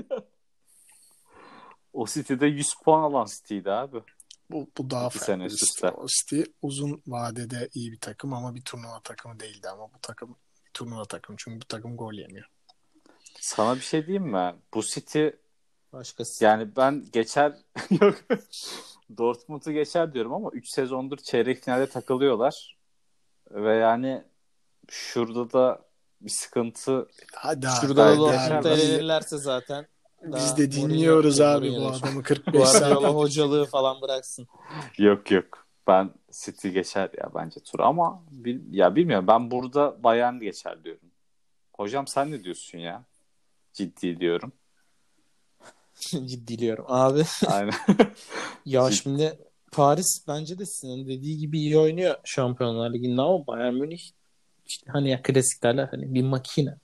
o City'de yüz puan alan City'ydi abi. Bu, bu daha İki sene farklı bir üst City. üste. O City uzun vadede iyi bir takım ama bir turnuva takımı değildi, ama bu takım bir turnuva takımı. Çünkü bu takım gol yemiyor. Sana bir şey diyeyim mi? Bu City Başkası. yani ben geçer yok Dortmund'u geçer diyorum ama üç sezondur çeyrek finalde takılıyorlar. Ve yani şurada da bir sıkıntı. Hadi abi. Şurada da Belki Dortmund'da geçerler. elenirlerse zaten Biz daha de Mourinho- dinliyoruz şey, abi Mourinho bu demişim. adamı kırk beş Guardiola saat. hocalığı falan bıraksın. Yok yok. Ben City geçer ya bence tur ama bil, ya bilmiyorum. Ben burada Bayern geçer diyorum. Hocam sen ne diyorsun ya? Ciddi diyorum. Ciddiliyorum. Abi Aynen. ya Ciddi. şimdi Paris bence de senin dediği gibi iyi oynuyor Şampiyonlar Ligi'nde ama Bayern Münih işte hani ya klasik derler hani bir makine.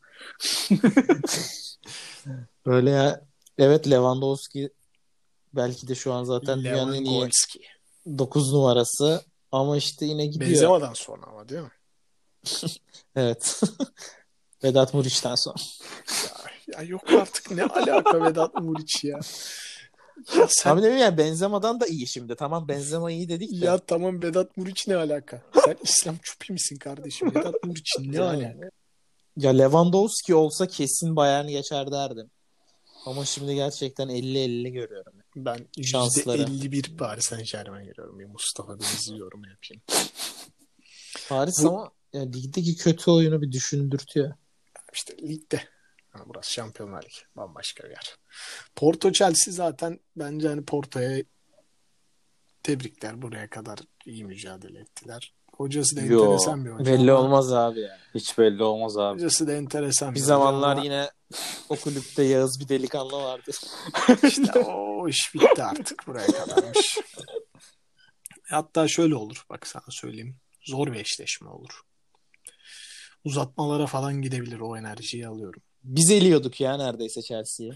Böyle ya, evet Lewandowski belki de şu an zaten dünyanın en iyi Lewandowski. dokuz numarası ama işte yine gidiyor. Benzema'dan sonra ama değil mi? Evet. Vedat Muriç'ten sonra. Ya yok artık, ne alaka Vedat Muriç ya. Ya sen, Abi ne bileyim yani Benzema'dan da iyi şimdi. Tamam Benzema iyi dedik de. ya tamam, Vedat Muriç ne alaka? Sen İslam çupi misin kardeşim? Vedat Muriç ne Yani, alaka? ya Lewandowski olsa kesin Bayern geçer derdim. Ama şimdi gerçekten elli elli görüyorum. Ben Şansları. yüzde elli bir Paris Saint-Germain görüyorum. Bir Mustafa Denizli yorum yapayım. Paris Bu- ama ya, ligdeki kötü oyunu bir düşündürtüyor. İşte ligde. Ha, burası Şampiyonlar Ligi. Bambaşka bir yer. Porto Chelsea zaten bence hani Porto'ya tebrikler. Buraya kadar iyi mücadele ettiler. Hocası da Yo, enteresan bir hoca. Belli ama- olmaz abi ya. Hiç belli olmaz abi. Hocası da enteresan Bir bir hoca zamanlar ama yine o kulüpte Yağız bir delikanlı vardı. işte o iş bitti artık, buraya kadarmış. Hatta şöyle olur. Bak sana söyleyeyim. Zor bir eşleşme olur. Uzatmalara falan gidebilir. O enerjiyi alıyorum. Biz eliyorduk ya neredeyse Chelsea'yi.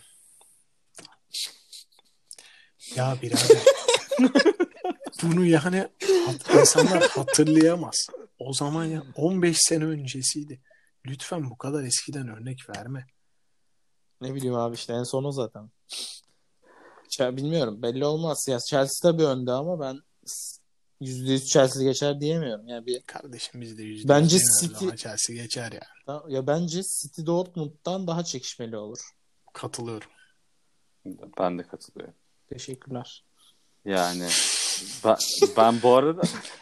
Ya birader. Bunu yani hat- insanlar hatırlayamaz. O zaman ya on beş sene öncesiydi. Lütfen bu kadar eskiden örnek verme. Ne bileyim abi işte en son o zaten. Ç- Bilmiyorum belli olmaz. Ya Chelsea tabii önde ama ben yüzde yüz Chelsea geçer diyemiyorum. Yani bir Kardeşim biz de yüzde Bence yüz demiyoruz City- ama Chelsea geçer ya. ya bence City Dortmund'dan daha çekişmeli olur. Katılıyorum. Ben de katılıyorum. Teşekkürler. Yani ben, ben bu arada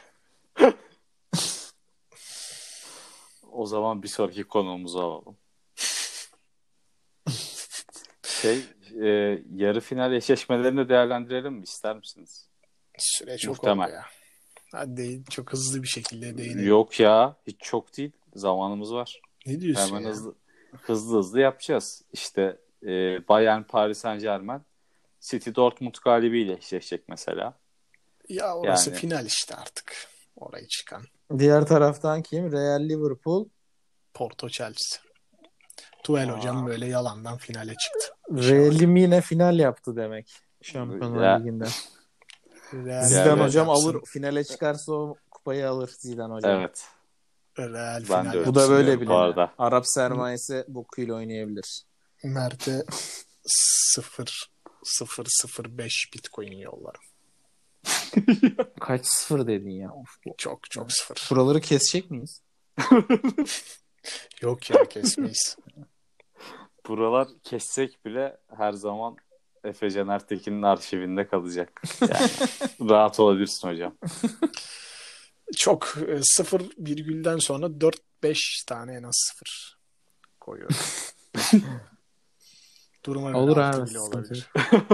o zaman bir sonraki konuğumuzu alalım. Şey e, yarı final eşleşmelerini de değerlendirelim mi? İster misiniz? Süre çok Muhtemel. oldu ya. Hadi çok hızlı bir şekilde değinelim. Yok ya. Hiç çok değil. Zamanımız var. Ne diyorsun Hemen ya? hızlı hızlı hızlı yapacağız. İşte e, Bayern Paris Saint-Germain City Dortmund galibiyle eşleşecek mesela. Ya orası Yani- final işte artık. Orayı çıkan. Diğer taraftan kim? Real Liverpool. Porto Chelsea. Tuchel Aa. hocam böyle yalandan finale çıktı. Real'im yine final yaptı demek. Şampiyonlar Ya. Ligi'nde. Real, Zidane Yani- hocam yapsın. alır. Finale çıkarsa o kupayı alır Zidane hocam. Evet. Real Ben final de öyle Bu da yapsın. böyle düşünüyorum bile. bu arada. Arap sermayesi bokuyla oynayabilir. Mert'e sıfır sıfır sıfır beş Bitcoin yollarım. Kaç sıfır dedin ya? Of, bu- Çok çok sıfır. Buraları kesecek miyiz? Yok ya, kesmeyiz. Buralar kessek bile her zaman Efecan Ertekin'in arşivinde kalacak. Yani rahat olabilirsin hocam. Çok e, sıfır virgülden sonra dört beş tane en az sıfır koyuyorum. Duruma göre Olur altı abi, bile sıkıntı olabilir.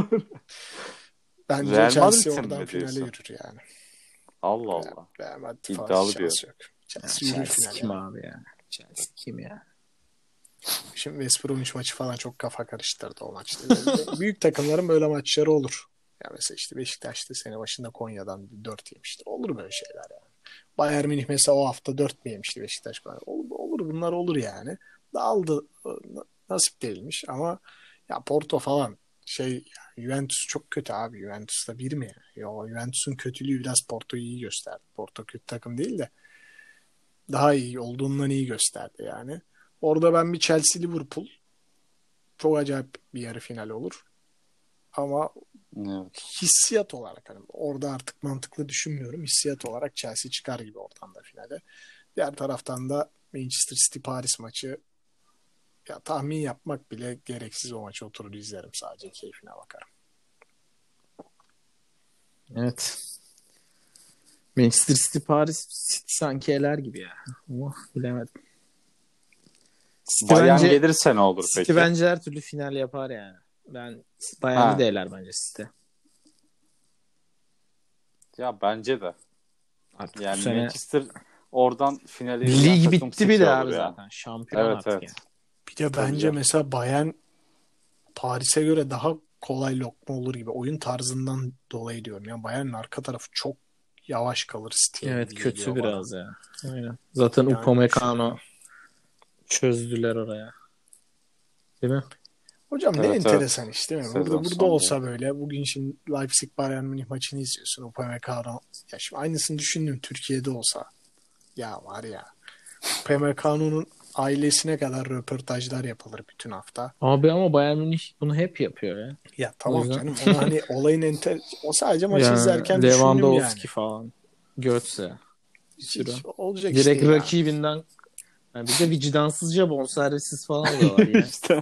Bence Real Chelsea Madrid'in oradan mi finale diyorsun? yürür yani. Allah Allah. Real Madrid falan İddialı şansı diyor. yok. Chelsea yürür Chelsea finale. kim abi ya? Chelsea kim ya? Şimdi West Bromwich maçı falan çok kafa karıştırdı o maçta. Büyük takımların böyle maçları olur. Ya mesela işte Beşiktaş'ta sene başında Konya'dan dört yemişti. Olur böyle şeyler yani. Bayern Münih mesela o hafta dört mi yemişti Beşiktaş? Olur, olur bunlar olur yani. Dağıldı. Nasip değilmiş ama ya Porto falan şey, Juventus çok kötü abi. Juventus'ta bir mi? Ya Juventus'un kötülüğü biraz Porto'yu iyi gösterdi. Porto kötü takım değil de daha iyi olduğundan iyi gösterdi yani. Orada ben bir Chelsea Liverpool, çok acayip bir yarı final olur. Ama Evet. hissiyat olarak hani orada artık mantıklı düşünmüyorum. Hissiyat olarak Chelsea çıkar gibi oradan da finale. Diğer taraftan da Manchester City Paris maçı, ya tahmin yapmak bile gereksiz, o maçı oturur izlerim, sadece keyfine bakarım. Evet. Manchester City Paris City sanki eler gibi ya. Ama bilemedim. City Bayern bence, gelirse ne olur City peki? bence her türlü final yapar yani. Ben Bayern'i Ha. de eler bence City. Ya bence de. Artık Yani bu sene Manchester oradan finale yürüyen lig takım bitti bir City de olur abi ya. zaten. Şampiyon Evet artık evet. yani. Bir de Tabii bence canım. mesela Bayern Paris'e göre daha kolay lokma olur gibi. Oyun tarzından dolayı diyorum. Ya Bayern'in arka tarafı çok yavaş kalır City'ye Evet, gibi kötü geliyor bana. biraz ya. Aynen. Zaten Yani Upamecano düşünüyorum. çözdüler oraya. Değil mi? Hocam ne Evet, enteresan işte, değil mi? Sezon Burada burada sonunda. olsa böyle, bugün şimdi Leipzig Bayern Münih maçını izliyorsun. Upamecano, ya şimdi aynısını düşündüm Türkiye'de olsa. Ya var ya, Upamecano'nun ailesine kadar röportajlar yapılır bütün hafta. Abi ama Bayern Münih bunu hep yapıyor ya. Ya O tamam yüzden- canım, ona hani olayın enter o sadece maçı Yani izlerken düşündüm yani. Lewandowski falan. Götze. Hiç, sürü. hiç olacak Direkt iş değil ya. rakibinden yani bir de vicdansızca bonservissiz falan alıyorlar ya. İşte.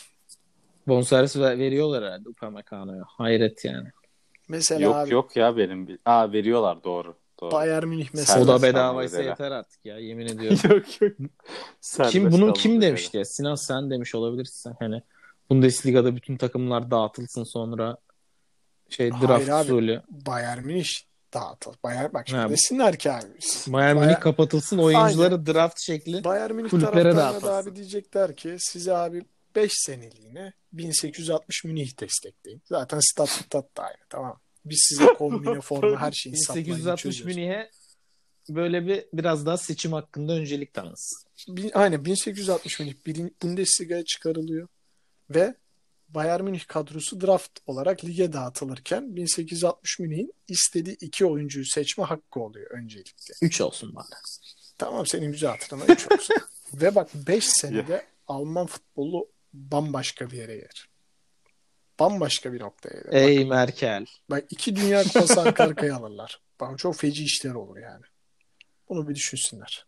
Bonservis ver- veriyorlar herhalde Upamecano'ya. Hayret yani. Mesela Yok abi, yok ya benim. bil- Aa veriyorlar doğru. Doğru. Bayern Münih O mesela. Serbest da kalma bedavaysa bedeli. yeter artık ya, yemin ediyorum. yok yok. Serbest Kim bunu kalma kim bedeli. demişti ya? Sinan sen demiş olabilirsin. Hani Bundesliga'da bütün takımlar dağıtılsın, sonra şey Hayır draft abi, usulü. Bayern Münih dağıtıl. Bayern bak şimdi Ha. desinler ki abi. Bayern Münih Bayern, kapatılsın, oyuncuları draft şekli Bayern Münih kulüplere taraftarına da dağıtılsın. abi diyecekler ki size abi beş seneliğine bin sekiz yüz altmış Münih destekleyin. Zaten stat stat da aynı, tamam. Biz size kombine forma her şeyi bin sekiz yüz saplayın altmış çözüyoruz. Münih'e böyle bir biraz daha seçim hakkında öncelik tanınsın. Bin, aynen bin sekiz yüz altmış Münih birin- Bundesliga'ya çıkarılıyor ve Bayern Münih kadrosu draft olarak lige dağıtılırken bin sekiz yüz altmış Münih'in istediği iki oyuncuyu seçme hakkı oluyor öncelikle. üç olsun bari. Tamam, senin güzel hatırına üç olsun. Ve bak beş senede Alman futbolu bambaşka bir yere gelir. Bambaşka bir noktaya gelir. Bak, Ey Merkel. bak iki Dünya Kupası arka arkaya alırlar. Bak çok feci işler olur yani. Bunu bir düşünsünler.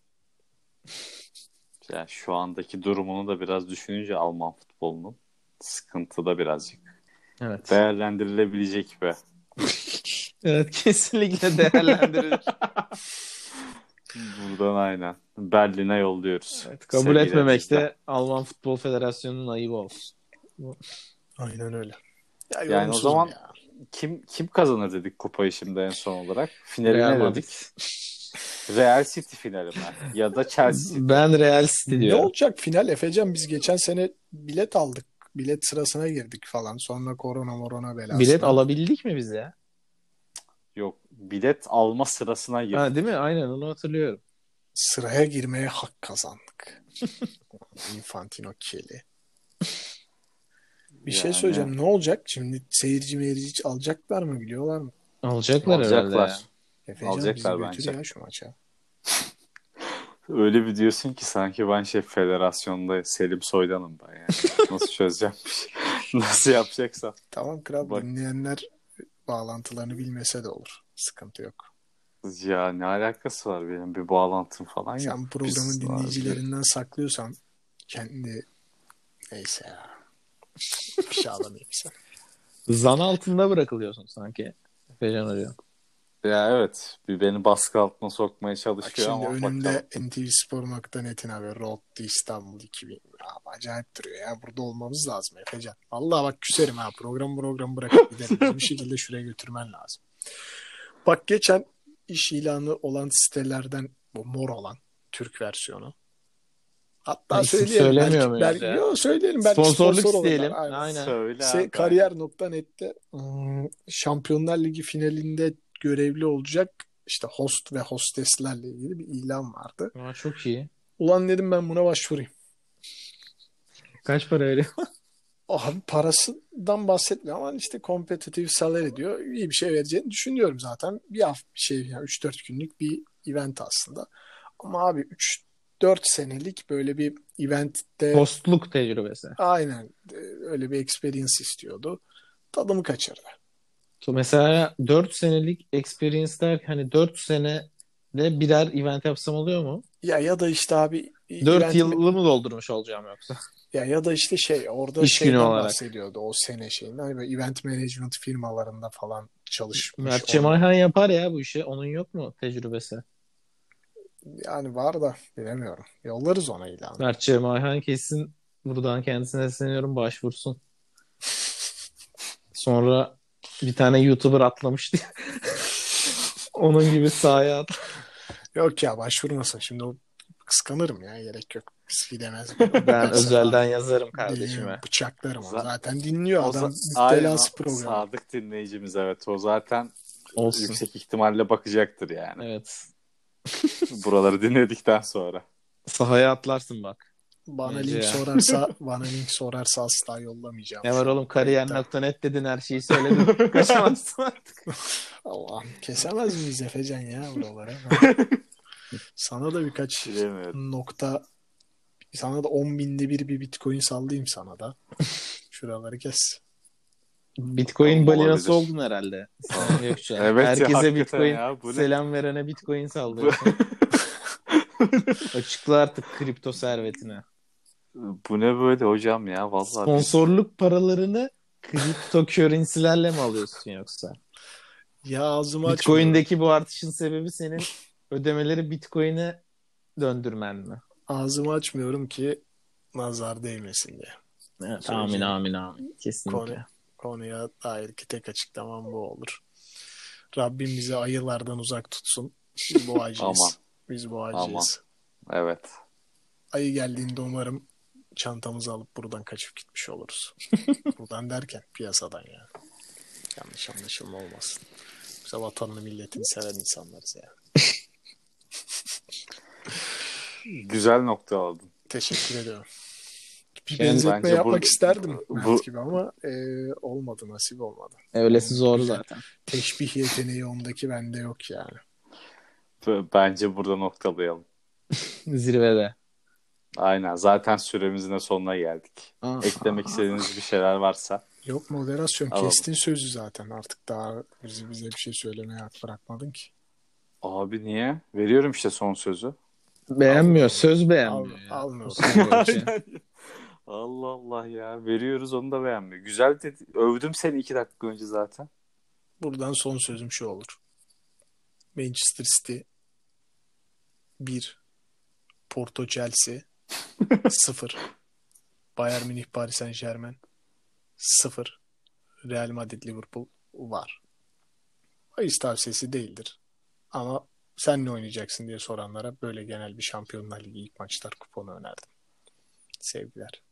Yani şu andaki durumunu da biraz düşününce Alman futbolunun sıkıntıda birazcık. Evet. Değerlendirilebilecek be. Evet, kesinlikle değerlendirilir. Buradan aynen. Berlin'e yolluyoruz. Evet, kabul Sevgili etmemek izleyiciler. de Alman Futbol Federasyonu'nun ayıbı olsun. Aynen öyle. Ya, Yani o yorumsuzum zaman ya. kim kim kazanır dedik kupayı şimdi en son olarak? Finaline Real ne Madrid. dedik? Real City finali mi? Ya da Chelsea City. Ben Real City Ne diyorum. olacak final Efecan? Biz geçen sene bilet aldık. Bilet sırasına girdik falan. Sonra korona morona belası. Bilet alabildik mi biz ya? Yok. Bilet alma sırasına girdik. Ha, değil mi? Aynen, onu hatırlıyorum. Sıraya girmeye hak kazandık. Infantino keli. Bir şey Yani- söyleyeceğim. Ne olacak? Şimdi seyirci meyirci hiç alacaklar mı? Biliyorlar mı? Alacaklar herhalde ya. Alacaklar. Efecan bizi Alacaklar götür bence. ya şu maça. Öyle bir diyorsun ki sanki ben şey federasyonda Selim Soydan'ım ben yani. Nasıl çözeceğim bir şey? Nasıl yapacaksam. Tamam kral, Bak. dinleyenler bağlantılarını bilmese de olur. Sıkıntı yok. Ya ne alakası var, benim bir bağlantım falan yok. Sen programın Biz- dinleyicilerinden saklıyorsan kendi neyse ya. Bir şey alamayayım sen. Zan altında bırakılıyorsun sanki. Efecan Hoca. Ya evet, bir beni baskı altına sokmaya Bak çalışıyor şimdi ama önümde bakalım. N T V Spor nokta net'in haberi Road to İstanbul iki bin. Abi acayip duruyor ya. Burada olmamız lazım Efecan. Vallahi bak küserim ha. Program program bırakıp gidelim. Bizi bir şekilde şuraya götürmen lazım. Bak geçen iş ilanı olan sitelerden bu mor olan Türk versiyonu. Hatta Ha, isim söyleyelim. söylemiyor Belki, muyuz belki, ya? yo, söyleyelim. Belki Sponsorluk sponsor olurlar. isteyelim. Aynen. Aynen. Söyle Se- abi. kariyer nokta net'te ım, Şampiyonlar Ligi finalinde görevli olacak işte host ve hosteslerle ilgili bir ilan vardı. Aa, çok iyi. Ulan dedim ben buna başvurayım. Kaç para veriyor? Abi parasından bahsetmiyor ama işte competitive salary diyor. İyi bir şey vereceğini düşünüyorum zaten. Bir hafta bir şey yani üç dört günlük bir event aslında. Ama abi üç dört senelik böyle bir eventte Hostluk tecrübesi. aynen e, öyle bir experience istiyordu. Tadımı kaçırdı. Mesela dört senelik experience der, hani dört senede birer event yapsam oluyor mu? Ya ya da işte abi dört event yılı mı doldurmuş olacağım yoksa? ya ya da işte şey orada İş günü şeyden olarak. bahsediyordu o sene şeyinden. Hani böyle event management firmalarında falan çalışmış. Mert olan- Cemayhan yapar ya bu işi. Onun yok mu tecrübesi? Yani var da bilemiyorum. Yollarız ona ilanı. Mert Cemayhan kesin, buradan kendisine sesleniyorum, başvursun. Sonra bir tane YouTuber atlamış diye. Onun gibi sahaya at. Yok ya başvurmasın. Şimdi o kıskanırım ya. Gerek yok. Biz gidemez. Ben özelden yazarım kardeşime. Bıçaklarım onu. Za- Zaten dinliyor O adam. za- Aynen, Müptelası programı. sadık dinleyicimiz, evet. O zaten Olsun. yüksek ihtimalle bakacaktır yani. Evet. Buraları dinledikten sonra. Sahaya atlarsın bak. Bana Bence link ya. sorarsa bana link sorarsa asla yollamayacağım. Ne var şu an. oğlum, kariyer nokta net dedin, her şeyi söyledin. Kaçamazsın artık. Allah'ım kesemez miyiz Efecan ya buralara? Sana da birkaç Bilemiyorum. nokta sana da on binde bir bir bitcoin sallayayım sana da. Şuraları kes. Bitcoin Tamam, balinası olabilir. oldun herhalde. Sayın Gökçe. Evet ya, Herkese hakikaten Bitcoin ya, bu ne? selam verene Bitcoin sallıyorsun. Açıkla artık kripto servetine. Bu ne böyle hocam ya, vallahi biz- Sponsorluk paralarını kripto currency'lerle mi alıyorsun yoksa? Ya ağzımı açmıyorum. Bitcoin'deki bu artışın sebebi senin ödemeleri Bitcoin'e döndürmen mi? Ağzımı açmıyorum ki nazar değmesin diye. Evet, amin amin amin. Kesinlikle. Konu, konuya dair ki tek açıklamam bu olur. Rabbim bizi ayılardan uzak tutsun. Biz boğacıyız. Aman. Biz boğacıyız. evet. Ayı geldiğinde umarım çantamızı alıp buradan kaçıp gitmiş oluruz. Buradan derken piyasadan ya. Yanlış anlaşılma olmasın. Bize vatanını milletini seven insanlarız ya. Güzel nokta aldın. Teşekkür ediyorum. Bir Yani benzetme bence yapmak bu- isterdim Mert bu- gibi ama e, olmadı, nasip olmadı. Öylesi zor Güzel. zaten. Teşbih yeteneği ondaki bende yok yani. B- Bence burada noktalayalım. Zirvede. Aynen. Zaten süremizin de sonuna geldik. Aa. Eklemek istediğiniz bir şeyler varsa. Yok moderasyon. Alalım. Kestin sözü zaten. Artık daha bizi bize bir şey söylemeye hak bırakmadın ki. Abi niye? Veriyorum işte son sözü. Beğenmiyor. Al- Söz Al, beğenmiyor. ya. almıyorum. Gökçe. Allah Allah ya. Veriyoruz, onu da beğenmiyor. Güzel dedi. Övdüm seni iki dakika önce zaten. Buradan son sözüm şu olur. Manchester City bir, Porto Chelsea sıfır, Bayern Münih Paris Saint-Germain sıfır, Real Madrid Liverpool var. Bahis tavsiyesi değildir. Ama sen ne oynayacaksın diye soranlara böyle genel bir Şampiyonlar Ligi ilk maçlar kuponu önerdim. Sevgiler.